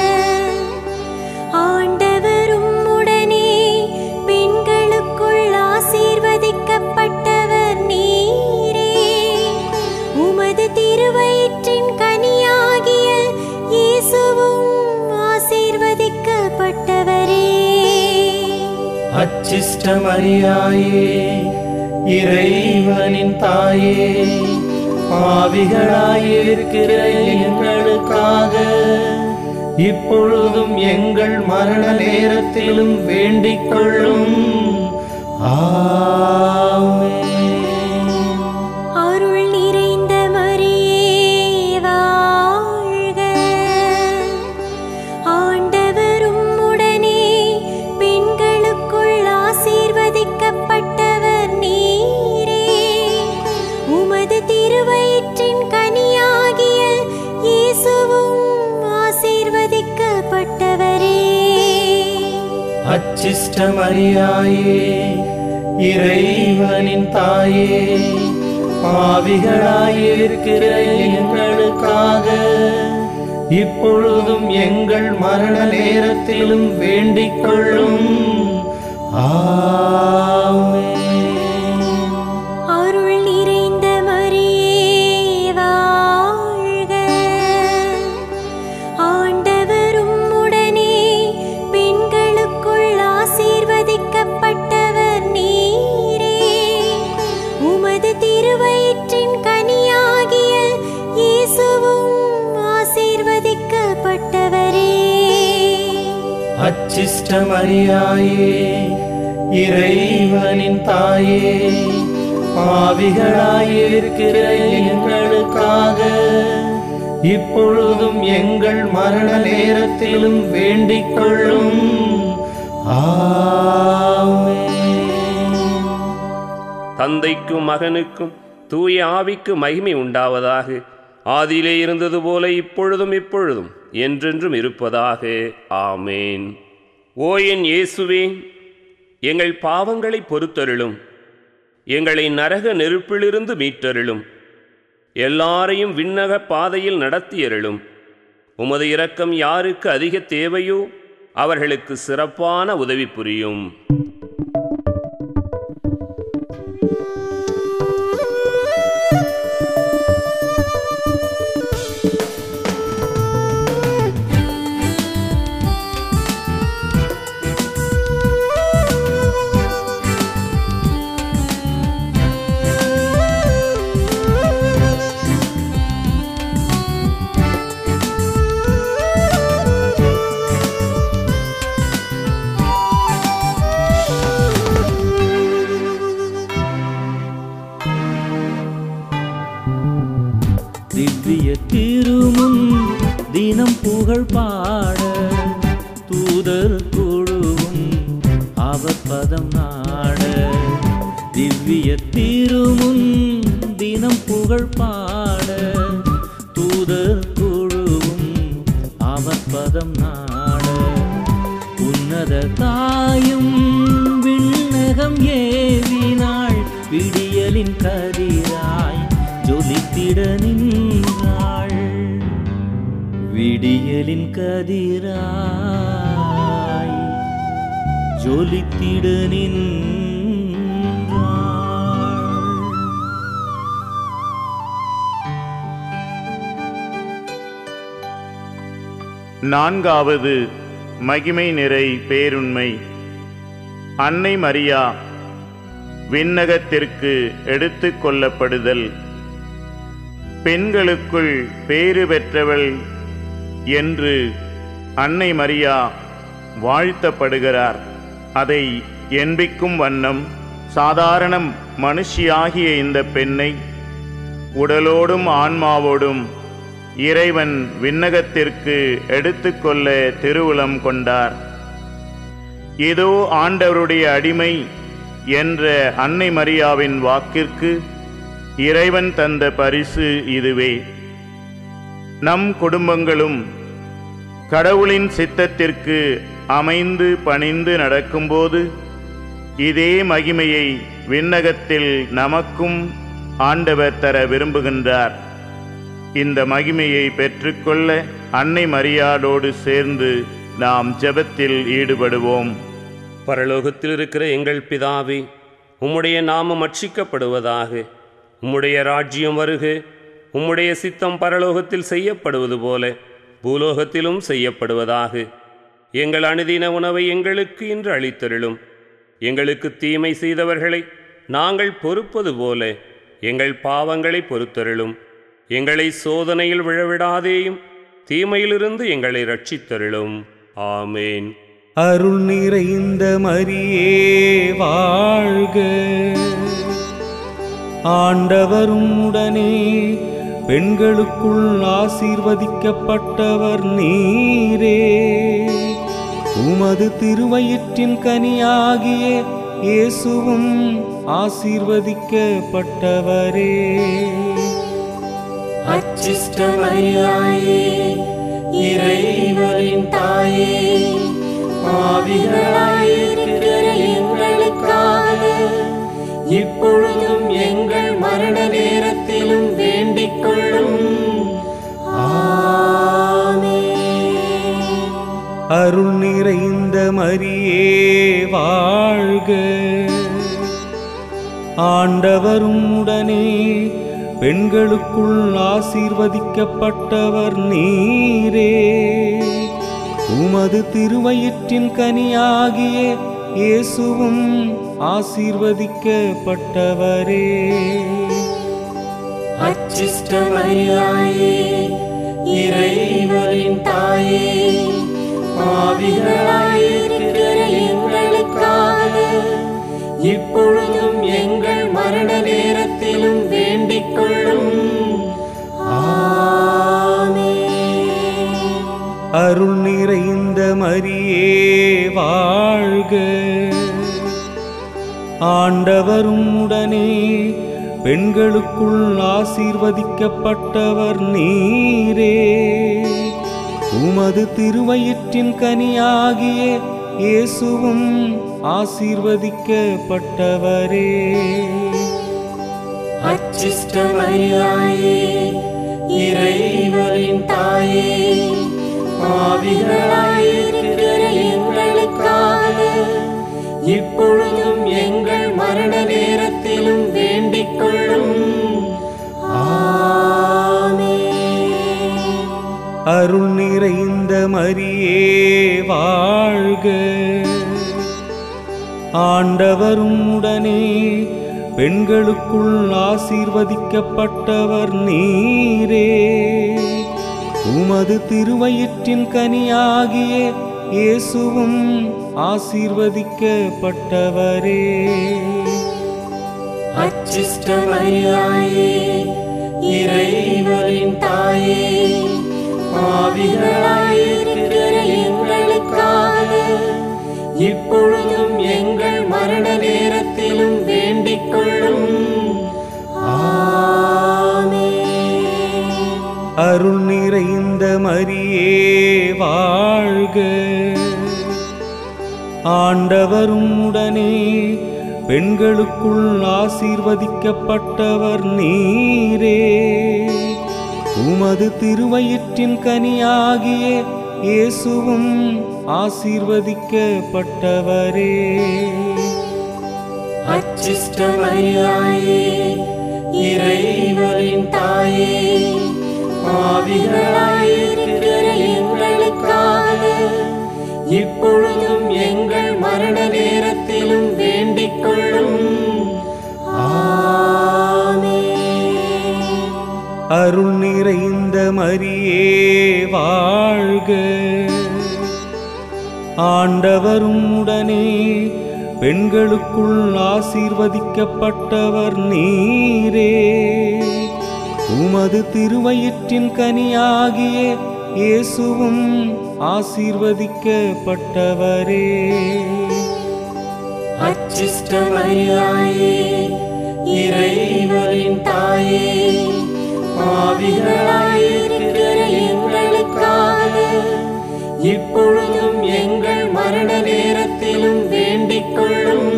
ஆண்டவர் உம்முடனே, பெண்களுக்குள் ஆசீர்வதிக்கப்பட்டவர் நீரே. உமது திருவயிற்றின் கனியாகிய இயேசுவும் ஆசீர்வதிக்கப்பட்டவரே. அச்சிஷ்ட மரியாயே, இறைவனின் தாயே, பாவிகளாயிருக்கிற எங்களுக்காக இப்பொழுதும் எங்கள் மரண நேரத்திலும் வேண்டிக் கொள்ளும். ஆமென். அருள் நிறைந்த மரியே வாழ்க, ஆண்டவர் உம்முடனே, பெண்களுக்குள் ஆசீர்வதிக்கப்பட்டவர் நீரே. உமது திருவயிற்றின் கனியாகிய இயேசுவும் ஆசீர்வதிக்கப்பட்டவரே. அச்சிஷ்ட மரியாயே, இறைவனின் தாயே, பாவிகளாயிருக்கிற எங்களுக்காக இப்பொழுதும் எங்கள் மரண நேரத்திலும் வேண்டிக் கொள்ளும். ஆமென். அருள் நிறைந்த மரியே வாழ்க, ஆண்டவர் உம்முடனே, பெண்களுக்குள் ஆசீர்வதிக்கப்பட்டவர் நீரே. உமது திருவயிற்றின் கனியாகிய இயேசுவும் ஆசீர்வதிக்கப்பட்டவரே. அச்சிஷ்ட மரியாயே, இறைவனின் தாயே, பாவிகளாயிருக்கிற எங்களுக்காக இப்பொழுதும் எங்கள் மரண நேரத்திலும் வேண்டிக் கொள்ளும். ஆமென். தந்தைக்கும் மகனுக்கும் தூய ஆவிக்கு மகிமை உண்டாவதாக. ஆதியிலே இருந்தது போல இப்பொழுதும் எப்பொழுதும் என்றென்றும் இருப்பதாக. ஆமேன். ஓ என் இயேசுவே, எங்கள் பாவங்களை பொறுத்தருளும். எங்களை நரக நெருப்பிலிருந்து மீட்டருளும். எல்லாரையும் விண்ணக பாதையில் நடத்தியருளும். உமது இரக்கம் யாருக்கு அதிக தேவையோ அவர்களுக்கு சிறப்பான உதவி புரியும். திவ்ய திருமுன் தினம் புகழ் பாட தூதர் குழுவும் அவர் பதம் நாட. திவ்ய திருமுன் தினம் புகழ் பாட தூதர் குழுவும் அவர் பதம் நாட. உன்னத தாயும் விண்ணகம் ஏவினாள், விடியலின் கதிராய் ஜொலித்திட நின்றாள். விடியலின் கதிராய் ஜொலித்திட நின்றாள். நான்காவது மகிமை நிறை பேருண்மை. அன்னை மரியா விண்ணகத்திற்கு எடுத்து கொள்ளப்படுதல். பெண்களுக்குள் பேறு பெற்றவள் என்று அன்னை மரியா வாழ்த்தப்படுகிறார். அதை எண்பிக்கும் வண்ணம் சாதாரண மனுஷியாகிய இந்த பெண்ணை உடலோடும் ஆன்மாவோடும் இறைவன் விண்ணகத்திற்கு எடுத்துக்கொள்ள திருவுளம் கொண்டார். இதோ ஆண்டவருடைய அடிமை, என்ற அன்னை மரியாவின் வாக்கிற்கு இறைவன் தந்த பரிசு இதுவே. நம் குடும்பங்களும் கடவுளின் சித்தத்திற்கு அமைந்து பணிந்து நடக்கும்போது இதே மகிமையை விண்ணகத்தில் நமக்கும் ஆண்டவர் தர விரும்புகின்றார். இந்த மகிமையை பெற்றுக்கொள்ள அன்னை மரியாளோடு சேர்ந்து நாம் ஜெபத்தில் ஈடுபடுவோம். பரலோகத்தில் இருக்கிற எங்கள் பிதாவே, உம்முடைய நாமம் அர்ச்சிக்கப்படுவதாக. உம்முடைய ராஜ்யம் வருக. உம்முடைய சித்தம் பரலோகத்தில் செய்யப்படுவது போல பூலோகத்திலும் செய்யப்படுவதாக. எங்கள் அனுதின உணவை எங்களுக்கு இன்று அளித்தருளும். எங்களுக்கு தீமை செய்தவர்களை நாங்கள் பொறுப்பது போல எங்கள் பாவங்களை பொறுத்தருளும். எங்களை சோதனையில் விழவிடாதேயும், தீமையிலிருந்து எங்களை ரட்சித்தருளும். ஆமேன். அருள் நிறைந்த மரியே வாழ்க, ஆண்டவரும் உடனே பெண்களுக்குள் ஆசீர்வதிக்கப்பட்டவர் நீரே. உமது திருவயிற்றின் கனியாகிய இயேசுவும் ஆசீர்வதிக்கப்பட்டவரே. அச்சிஷ்ட மரியாயே, இறைவனின் தாயே, பாவிகளாயிருக்கிற எங்களுக்காக இப்பொழுதும் எங்கள் மரண நேரத்திலும் வேண்டிக் கொள்ளும். ஆமென். அருள் நிறைந்த மரியே வாழ்க, ஆண்டவரும் உடனே பெண்களுக்குள் ஆசீர்வதிக்கப்பட்டவர் நீரே. உமது திருவயிற்றின் கனியாகிய இயேசுவும் ஆசீர்வதிக்கப்பட்டவரே. அச்சிஷ்ட மரியாயே, இறைவனின் தாயே, பாவிகளாயிருக்கிற எங்களுக்காக இப்பொழுதும் எங்கள் மரண நேரத்திலும் வேண்டிக் கொள்ளும். ஆமென். அருள் நிறைந்த மரியே வாழ்க, ஆண்டவரும் உடனே பெண்களுக்குள் ஆசீர்வதிக்கப்பட்டவர் நீரே. உமது திருவயிற்றின் கனியாகிய இயேசுவும் ஆசீர்வதிக்கப்பட்டவரே. அச்சிஷ்ட மரியாயே, இறைவனின் தாயே, பாவிகளாயிருக்கிற எங்களுக்காக இப்பொழுதும் எங்கள் மரண நேரத்திலும் வேண்டிக் கொள்ளும். ஆமென். அருள் நிறைந்த மரியே வாழ்க, ஆண்டவரும் உடனே பெண்களுக்குள் ஆசீர்வதிக்கப்பட்டவர் நீரே. உமது திருவயிற்றின் கனியாகிய இயேசுவும் ஆசீர்வதிக்கப்பட்டவரே. அச்சிஷ்ட மரியாயே, இறைவனின் தாயே, பாவிகளாயிருக்கிற எங்களுக்காக இப்பொழுதும் எங்கள் மரண நேரத்திலும் வேண்டிக் கொள்ளும். ஆமென். அருள் நிறைந்த மரியே வாழ்க, ஆண்டவரும் உடனே பெண்களுக்குள் ஆசீர்வதிக்கப்பட்டவர் நீரே. உமது திருவயிற்றின் கனியாகிய இயேசுவும் ஆசீர்வதிக்கப்பட்டவரே. அச்சிஷ்ட மரியாயே, இறைவனின் தாயே, பாவிகளாயிருக்கிற எங்களுக்காக இப்பொழுதும் எங்கள் மரண நேரத்திலும் வேண்டிக் கொள்ளும். ஆமென். அருள் நிறைந்த மரியே வாழ்க, ஆண்டவரும் உடனே பெண்களுக்குள் ஆசீர்வதிக்கப்பட்டவர் நீரே. உமது திருவயிற்றின் கனியாகிய இயேசுவும் ஆசீர்வதிக்கப்பட்டவரே. அச்சிஷ்ட மரியாயே, இறைவனின் தாயே, பாவிகளாயிருக்கிற எங்களுக்காக இப்பொழுதும் எங்கள் மரண நேரத்திலும் வேண்டிக் கொள்ளும்.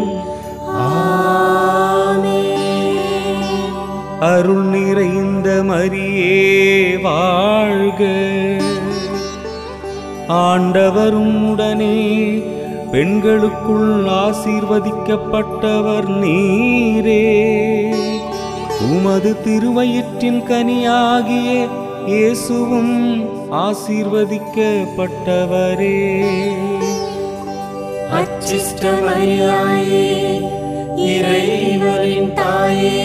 ஆமென். அருள் நிறைந்த மரியே வாழ்க, ஆண்டவரும் உடனே பெண்களுக்குள் ஆசீர்வதிக்கப்பட்டவர் நீரே. உமது திருவயிற்றின் கனியாகிய இயேசுவும் ஆசீர்வதிக்கப்பட்டவரே. அச்சிஷ்ட மரியாயே, இறைவனின் தாயே,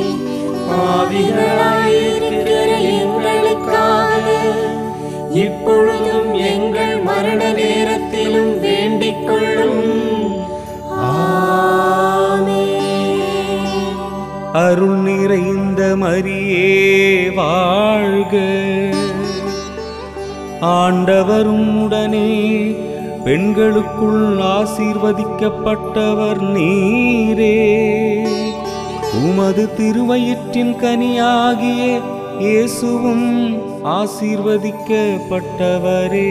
பாவிகளாயிருக்கிற எங்களுக்காக இப்பொழுதும் எங்கள் மரண நேரத்திலும் வேண்டிக் கொள்ளும். ஆமென். அருள் நிறைந்த மரியே வாழ்க, ஆண்டவரும் உடனே பெண்களுக்குள் ஆசீர்வதிக்கப்பட்டவர் நீரே. உமது திருவயிற்றின் கனியாகிய இயேசுவும் ஆசீர்வதிக்கப்பட்டவரே.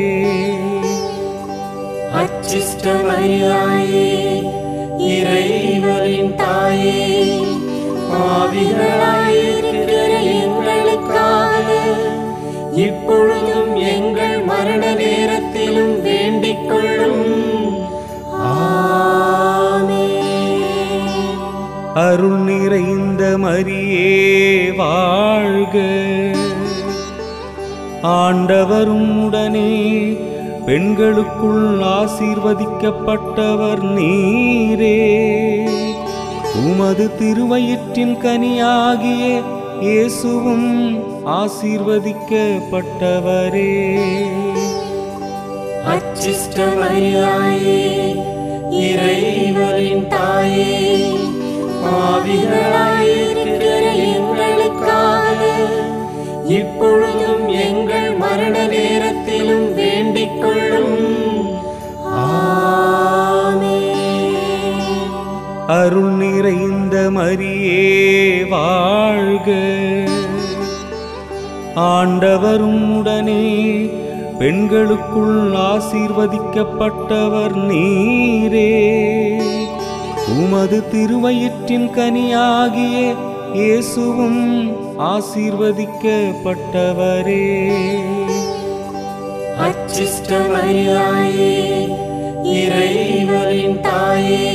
அச்சிஷ்ட மரியாயே, இறைவனின் தாயே, பாவிகளாயிருக்கிற எங்களுக்காக இப்பொழுதும் எங்கள் மரண நேரத்திலும் வேண்டிக் கொள்ளும். ஆமென். அருள் நிறைந்த மரியே வாழ்க, ஆண்டவரும் உடனே பெண்களுக்குள் ஆசீர்வதிக்கப்பட்டவர் நீரே. உமது திருவயிற்றின் கனியாகிய இயேசுவும் ஆசீர்வதிக்கப்பட்டவரே. அச்சிஷ்ட மரியாயே, இறைவனின் தாயே, பாவிகளாயிருக்கிற எங்களுக்காக இப்பொழுதும் எங்கள் மரண நேரத்திலும் வேண்டிக் கொள்ளும். ஆமென். அருள் நிறைந்த மரியே வாழ்க, ஆண்டவரும் உடனே பெண்களுக்குள் ஆசீர்வதிக்கப்பட்டவர் நீரே. உமது திருவயிற்றின் கனியாகிய இயேசுவும் ஆசீர்வதிக்கப்பட்டவரே. அச்சிஷ்ட மரியாயே, இறைவனின் தாயே,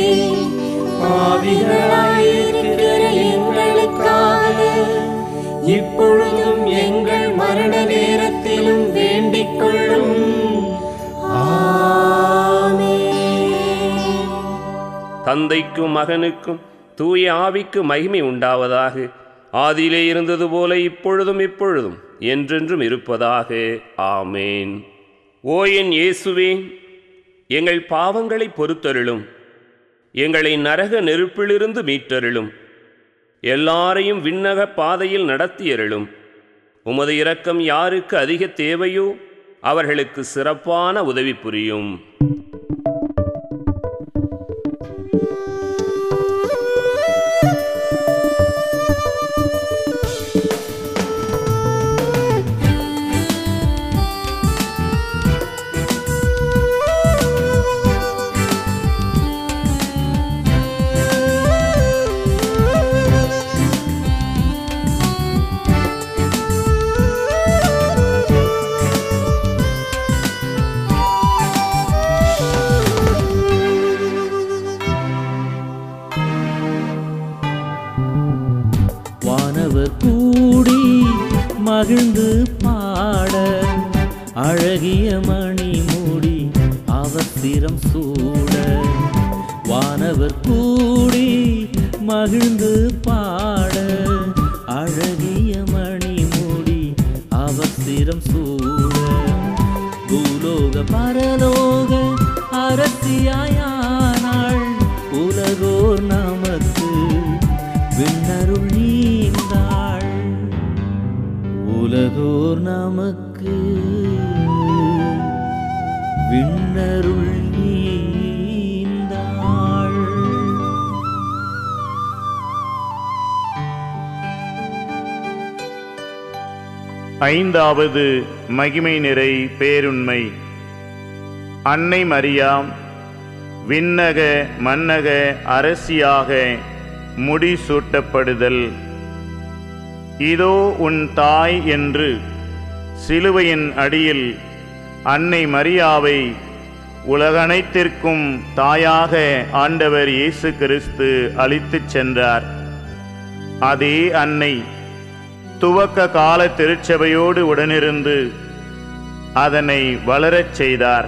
பாவிகளாயிருக்கிற எங்களுக்காக இப்பொழுதும் எங்கள் மரண நேரத்திலும் வேண்டிக் கொள்ளும். ஆமென். தந்தைக்கும் மகனுக்கும் தூய ஆவிக்கு மகிமை உண்டாவதாக. ஆதியிலே இருந்தது போல இப்பொழுதும் எப்பொழுதும் என்றென்றும் இருப்பதாக. ஆமேன். ஓ என் இயேசுவே, எங்கள் பாவங்களை பொறுத்தருளும், எங்களை நரக நெருப்பிலிருந்து மீட்டருளும், எல்லாரையும் விண்ணக பாதையில் நடத்தியருளும். உமது இரக்கம் யாருக்கு அதிக தேவையோ அவர்களுக்கு சிறப்பான உதவி புரியும். வானவர் கூடி மகிழ்ந்து பாட, அழகிய மணி மூடி அவர் சிரம் சூட. வானவர் கூடி மகிழ்ந்து பாட, அழகிய மணி மூடி அவர் சிரம் சூட. பூலோக பரலோக அரசியாயானாள், உலகோர் நமக்கு விண்ணருள் நீந்தாள். உலகோர் நமக்கு விண்ணருள் நீந்தாள். ஐந்தாவது மகிமை நிறை பேருண்மை. அன்னை மரியாம் விண்ணக மன்னக அரசியாக முடிசூட்டப்படுதல். இதோ உன் தாய் என்று சிலுவையின் அடியில் அன்னை மரியாவை உலகனைத்திற்கும் தாயாக ஆண்டவர் இயேசு கிறிஸ்து அளித்துச் சென்றார். அதே அன்னை துவக்க கால திருச்சபையோடு உடனிருந்து அதனை வளரச் செய்தார்.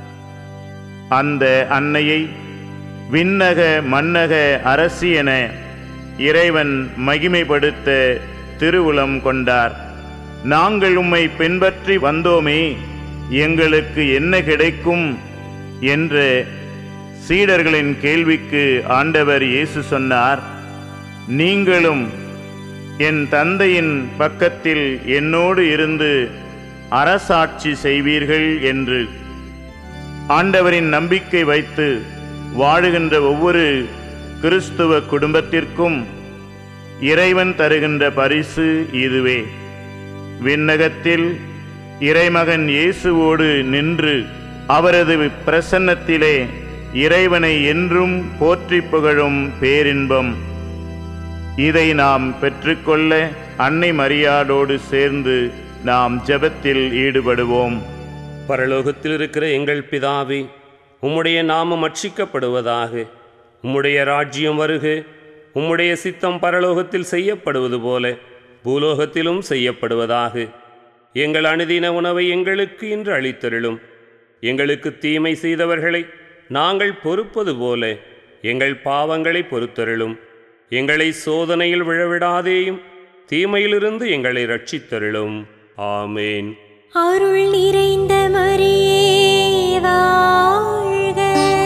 அந்த அன்னையை விண்ணக மன்னக அரசி என இறைவன் மகிமைப்படுத்த திருவுளம் கொண்டார். நாங்கள் உம்மை பின்பற்றி வந்தோமே, எங்களுக்கு என்ன கிடைக்கும் என்ற சீடர்களின் கேள்விக்கு ஆண்டவர் இயேசு சொன்னார், நீங்களும் என் தந்தையின் பக்கத்தில் என்னோடு இருந்து அரசாட்சி செய்வீர்கள் என்று. ஆண்டவரின் நம்பிக்கை வைத்து வாழுகின்ற ஒவ்வொரு கிறிஸ்துவ குடும்பத்திற்கும் இறைவன் தருகின்ற பரிசு இதுவே. விண்ணகத்தில் இறைமகன் இயேசுவோடு நின்று அவரது பிரசன்னத்திலே இறைவனை என்றும் போற்றி புகழும் பேரின்பம். இதை நாம் பெற்றுக்கொள்ள அன்னை மரியாளோடு சேர்ந்து நாம் ஜெபத்தில் ஈடுபடுவோம். பரலோகத்தில் இருக்கிற எங்கள் பிதாவே, உம்முடைய நாமம் அர்ச்சிக்கப்படுவதாக. உம்முடைய ராஜ்யம் வருக. உம்முடைய சித்தம் பரலோகத்தில் செய்யப்படுவது போல பூலோகத்திலும் செய்யப்படுவதாக. எங்கள் அனுதின உணவை எங்களுக்கு இன்று அளித்தருளும். எங்களுக்கு தீமை செய்தவர்களை நாங்கள் பொறுப்பது போல எங்கள் பாவங்களை பொறுத்தருளும். எங்களை சோதனையில் விழவிடாதேயும், தீமையிலிருந்து எங்களை ரட்சித்தருளும். ஆமேன். அருள் நிறைந்த மரியே வாழ்க,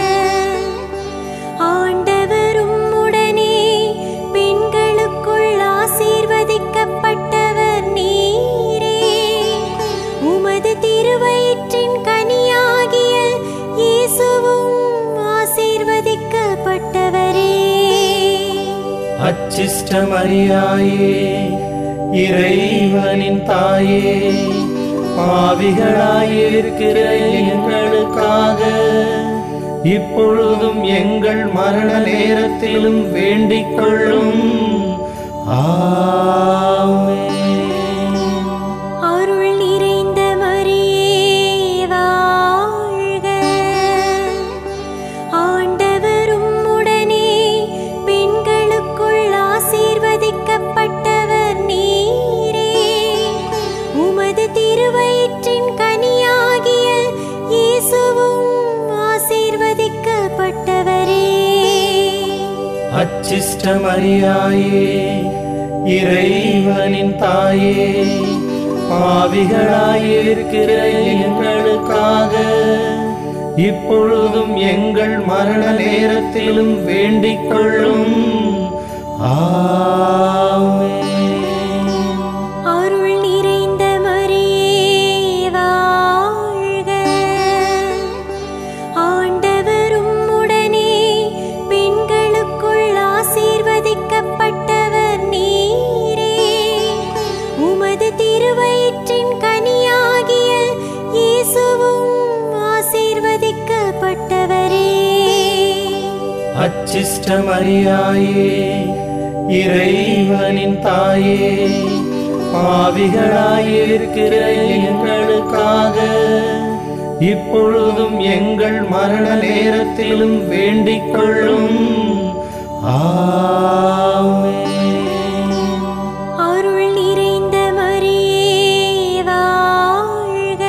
ஆண்டவர் உம்முடனே, பெண்களுக்குள் ஆசீர்வதிக்கப்பட்டவர் நீரே. உமது திருவயிற்றின் கனியாகிய இயேசுவும் ஆசீர்வதிக்கப்பட்டவரே. அச்சிஷ்ட மரியாயே, இறைவனின் தாயே, பாவிகளாயிருக்கிற எங்களுக்காக இப்பொழுதும் எங்கள் மரண நேரத்திலும் வேண்டிக் கொள்ளும். ஆமென். அருள் நிறைந்த மரியே வாழ்க, ஆண்டவர் உம்முடனே, பெண்களுக்குள் ஆசீர்வதிக்கப்பட்டவர் நீரே. உமது திருவயிற்றின் கனியாகிய இயேசுவும் ஆசீர்வதிக்கப்பட்டவரே. அச்சிஷ்ட மரியாயே, இறைவனின் தாயே, பாவிகளாயிருக்கிற எங்களுக்காக இப்பொழுதும் எங்கள் மரண நேரத்திலும் வேண்டிக் கொள்ளும். ஆமென். அருள் நிறைந்த மரியே வாழ்க, ஆண்டவர் உம்முடனே, பெண்களுக்குள் ஆசீர்வதிக்கப்பட்டவர் நீரே. உமது திருவயிற்றின் கனியாகிய இயேசுவும் ஆசீர்வதிக்கப்பட்டவரே. அச்சிஷ்ட மரியாயே, இறைவனின் தாயே, பாவிகளாயிருக்கிற எங்களுக்காக இப்பொழுதும் எங்கள் மரண நேரத்திலும் வேண்டிக் கொள்ளும். ஆமென். அருள் நிறைந்த மரியே வாழ்க,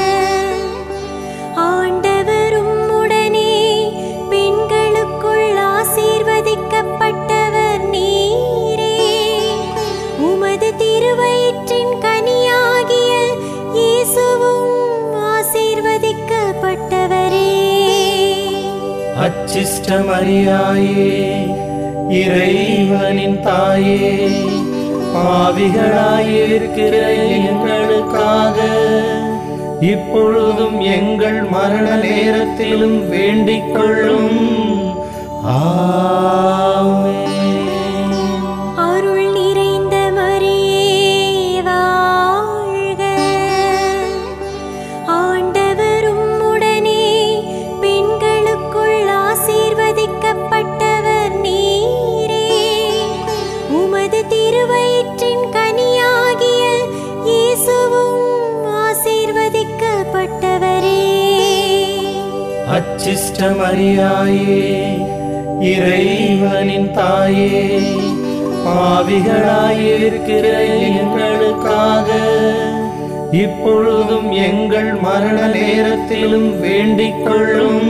ஆண்டவர் உம்முடனே, பெண்களுக்குள் ஆசீர்வதிக்கப்பட்டவர் நீரே. உமது திருவயிற்றின் கனியாகிய இயேசுவும் ஆசீர்வதிக்கப்பட்டவரே. அச்சிஷ்ட மரியாயே, இறைவனின் தாயே, பாவிகளாயிருக்கிற எங்களுக்காக இப்பொழுதும் எங்கள் மரண நேரத்திலும் வேண்டிக் கொள்ளும். ஆமென். அருள் நிறைந்த மரியே வாழ்க, அச்சிஷ்ட மரியாயே, இறைவனின் தாயே, பாவிகளாயிருக்கிற எங்களுக்காக இப்பொழுதும் எங்கள் மரண நேரத்திலும் வேண்டிக் கொள்ளும்.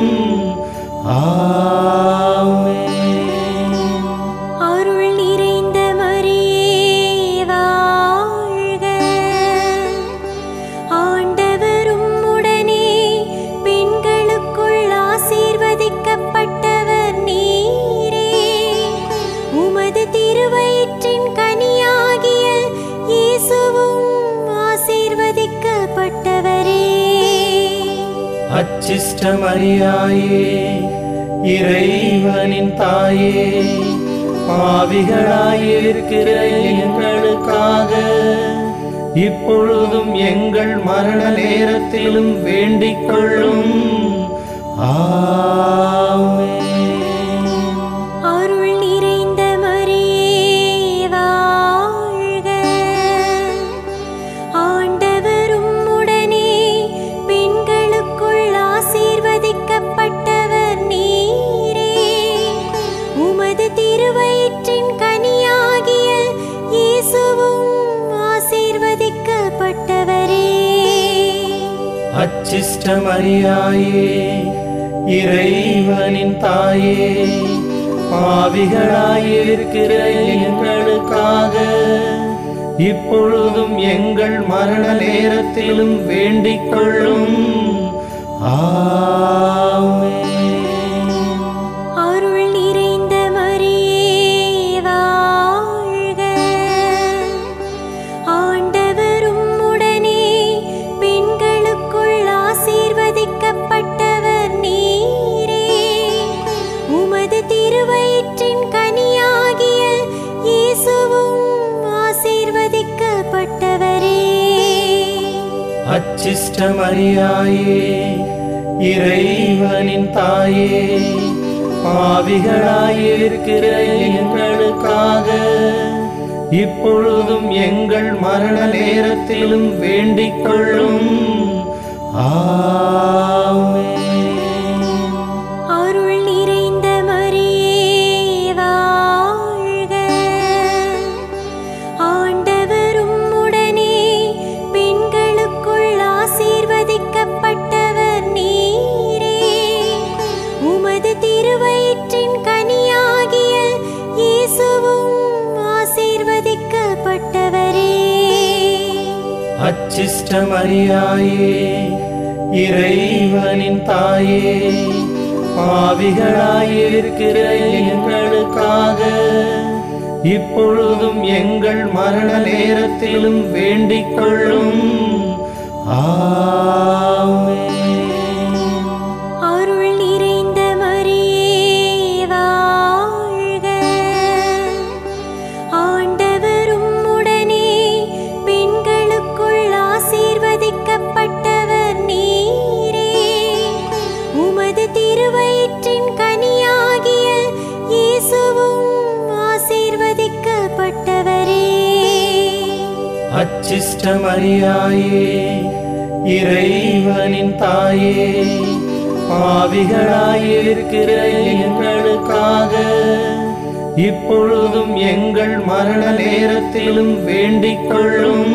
ஆமென். அருள் நிறைந்த மரியே வாழ்க, ஆண்டவர் உம்முடனே, பெண்களுக்குள் ஆசீர்வதிக்கப்பட்டவர் நீரே. உமது திருவயிற்றின் கனியாகிய இயேசுவும் ஆசீர்வதிக்கப்பட்டவரே. அச்சிஷ்ட மரியாயே, இறைவனின் தாயே, பாவிகளாயிருக்கிற எங்களுக்காக இப்பொழுதும் எங்கள் மரண நேரத்திலும் வேண்டிக் கொள்ளும். ஆமென். அருள் நிறைந்த மரியே வாழ்க, ஆண்டவர் உம்முடனே, பெண்களுக்குள் ஆசீர்வதிக்கப்பட்டவர் நீரே. உமது திருவயிற்றின் கனியாகிய இயேசுவும் ஆசீர்வதிக்கப்பட்டவரே. அச்சிஷ்ட மரியாயே, இறைவனின் தாயே, பாவிகளாயிருக்கிற எங்களுக்காக இப்பொழுதும் எங்கள் மரண நேரத்திலும் வேண்டிக் கொள்ளும். ஆமென். அருள் நிறைந்த மரியே வாழ்க, ஆண்டவர் உம்முடனே, பெண்களுக்குள் ஆசீர்வதிக்கப்பட்டவர் நீரே. உமது திருவயிற்றின் கனியாகிய இயேசுவும் ஆசீர்வதிக்கப்பட்டவரே. அச்சிஷ்ட மரியாயே, இறைவனின் தாயே, பாவிகளாயிருக்கிற எங்களுக்காக இப்பொழுதும் எங்கள் மரண நேரத்திலும் வேண்டிக் கொள்ளும். ஆமென். அருள் நிறைந்த மரியே வாழ்க, ஆண்டவர் உம்முடனே, பெண்களுக்குள் ஆசீர்வதிக்கப்பட்டவர் நீரே. உமது திருவயிற்றின் கனியாகிய இயேசுவும் ஆசீர்வதிக்கப்பட்டவரே. அச்சிஷ்ட மரியாயே, இறைவனின் தாயே, பாவிகளாயிருக்கிற எங்களுக்காக இப்பொழுதும் எங்கள் மரண நேரத்திலும் வேண்டிக் கொள்ளும். ஆமென். அருள் நிறைந்த மரியே வாழ்க, ஆண்டவர் உம்முடனே, பெண்களுக்குள் ஆசீர்வதிக்கப்பட்டவர் நீரே. உமது திருவயிற்றின் கனியாகிய இயேசுவும் ஆசீர்வதிக்கப்பட்டவரே. அச்சிஷ்ட மரியாயே, இறைவனின் தாயே, பாவிகளாயிருக்கிற எங்களுக்காக இப்பொழுதும் எங்கள் மரண நேரத்திலும் வேண்டிக் கொள்ளும்.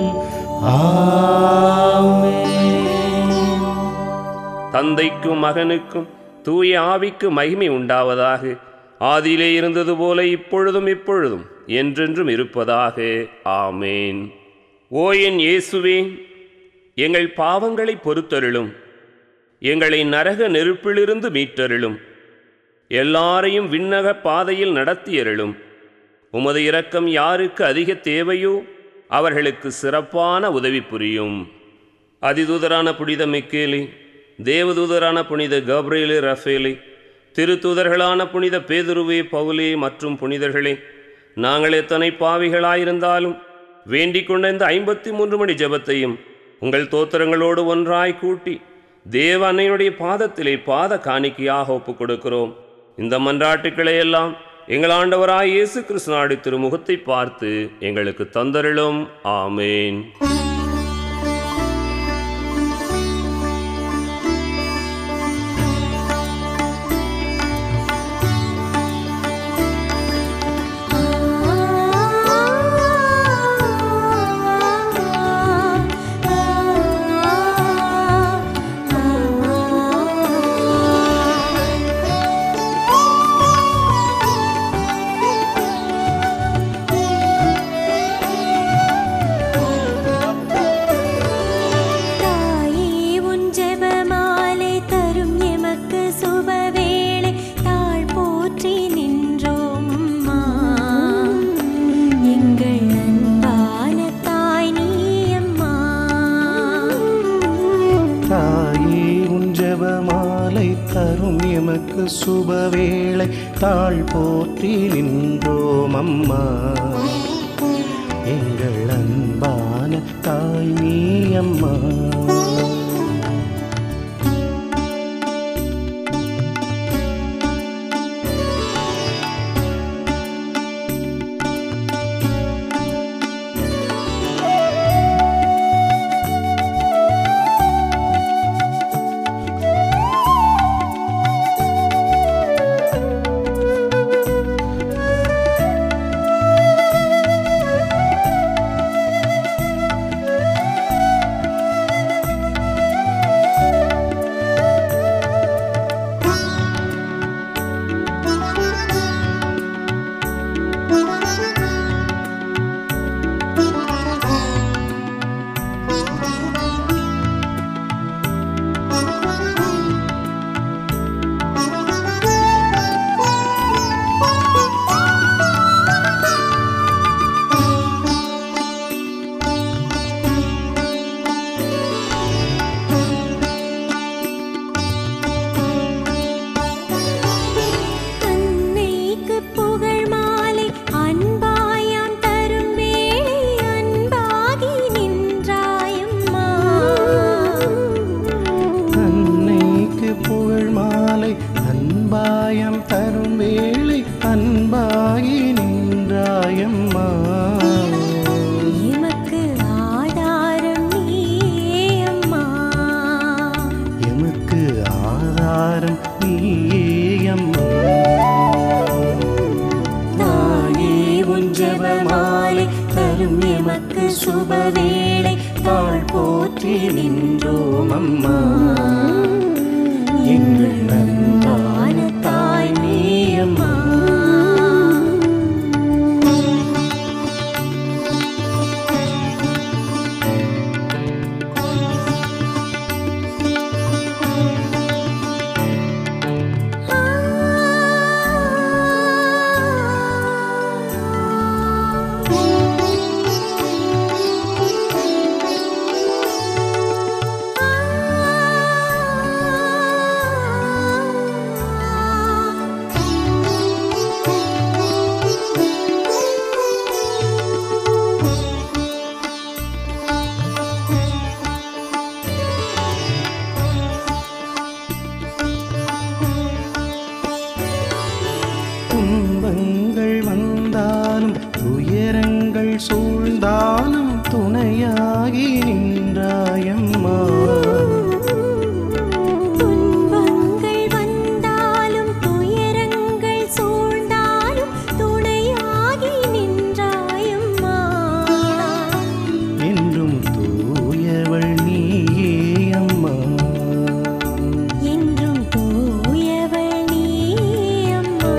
ஆமென். தந்தைக்கும் மகனுக்கும் தூய ஆவிக்கு மகிமை உண்டாவதாக. ஆதியிலே இருந்தது போல இப்பொழுதும் எப்பொழுதும் என்றென்றும் இருப்பதாக. ஆமேன். ஓ என் இயேசுவே, எங்கள் பாவங்களை பொறுத்தருளும், எங்களை நரக நெருப்பிலிருந்து மீட்டருளும், எல்லாரையும் விண்ணக பாதையில் நடத்தியருளும். உமது இரக்கம் யாருக்கு அதிக தேவையோ அவர்களுக்கு சிறப்பான உதவி புரியும். அதிதூதரான புனித மிக்கேலே, தேவதூதரான புனித கப்ரியேலே ரஃபேலே, திருத்தூதர்களான புனித பேதுருவே, பவுலே மற்றும் புனிதர்களே, நாங்கள் எத்தனை பாவிகளாயிருந்தாலும் வேண்டிக் கொண்ட இந்த 53 மணி ஜெபத்தையும் உங்கள் தோத்திரங்களோடு ஒன்றாய் கூட்டி தேவ அன்னையுடைய பாதத்திலே பாத காணிக்கையாக ஒப்புக் கொடுக்கிறோம். இந்த மன்றாட்டுக்களை எல்லாம் எங்கள் ஆண்டவராய் இயேசு கிறிஸ்து திருமுகத்தை பார்த்து எங்களுக்கு தந்தருளும். ஆமேன். எமக்கு சுபவேளை தாழ் போற்றி நின்றோம் அம்மா. எங்கள் அன்பான தாய் நீ அம்மா. சுபவேளை தாழ் போற்றி நின்றோம் அம்மா. எங்கள் அன்பான தாய் நீ அம்மா. துன்பங்கள் வந்தாலும் துயரங்கள் சூழ்ந்தாலும் துணையாகி நின்றாயம்மா. துன்பங்கள் வந்தாலும் துயரங்கள் சூழ்ந்தாலும் துணையாகி நின்றாயம்மா. என்றும் தூயவள் நீயே அம்மா. என்றும் தூயவள் நீ அம்மா.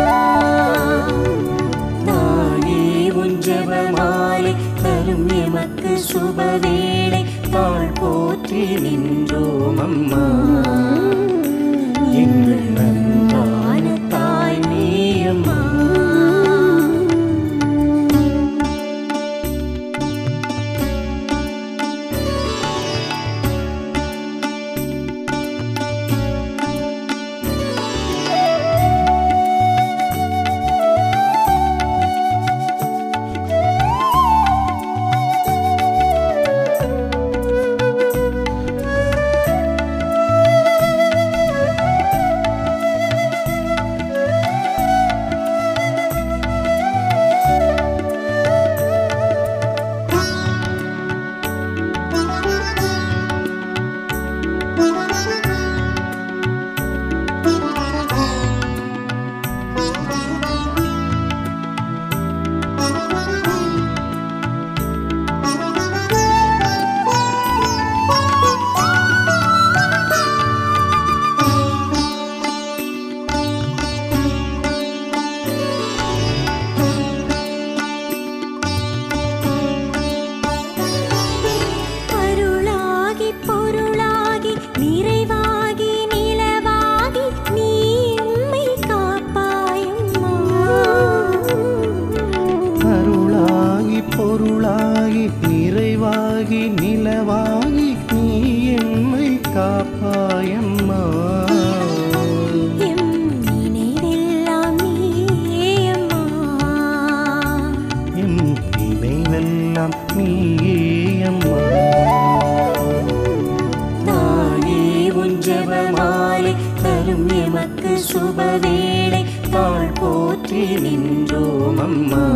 தாயே உன் ஜெபமாலை தரும் எமக்கு சுபவேளை தாழ் போற்றி நின்றோம் அம்மா. எங்கள் அன்பான தாய் நீ அம்மா. அருளாகி பொருளாகி நிறைவாகி நிலவாகி நீ எம்மை காப்பாயம்மா. அருளாகி பொருளாகி நிறைவாகி நிலவாகி நீ எம்மை காப்பாயம்மா. எம் எல்லாம் நீயே அம்மா. தாயே உன் ஜெபமாலை தரும் எமக்கு சுபவேளை தாழ் போற்றி நின்றோம் அம்மா.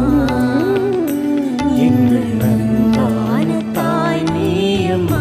எங்கள் அன்பான தாய் நீ அம்மா.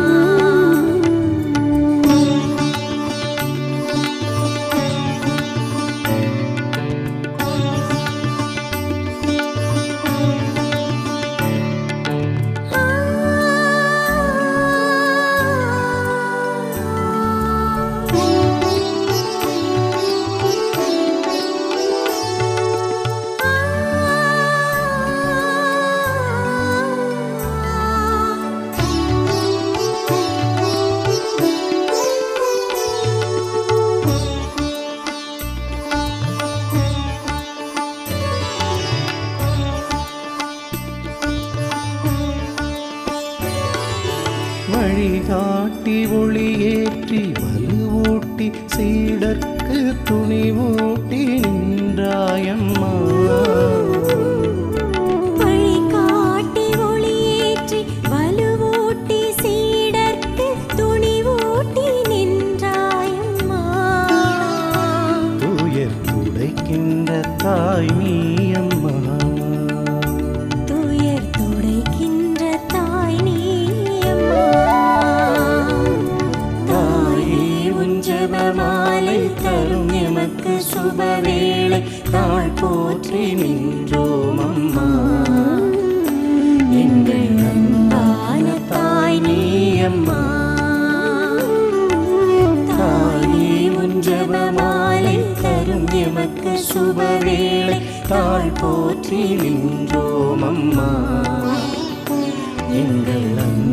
வழிகாட்டி ஒளியேற்றி வலுவூட்டி சீடர்க்கு துணிவூட்டி நின்றாயம்மா. வழிகாட்டி ஒளியேற்றி வலுவூட்டி சீடர்க்கு துணிவூட்டி நின்றாயம்மா. துயர் துடைக்கின்ற தாய் நீ அம்மா. துயர் துடைக்கின்ற தாய் நீ அம்மா. தாயே உன் ஜெபமாலை தரும் எமக்கு சுபவேளை தாழ் போற்றி நின்றோம் அம்மா. எங்கள் அன்பான தாய் நீ அம்மா. தாயே உன் ஜெபமாலை தரும் எமக்கு சுபவேளை தாழ் போற்றி நின்றோம் அம்மா. எங்கள்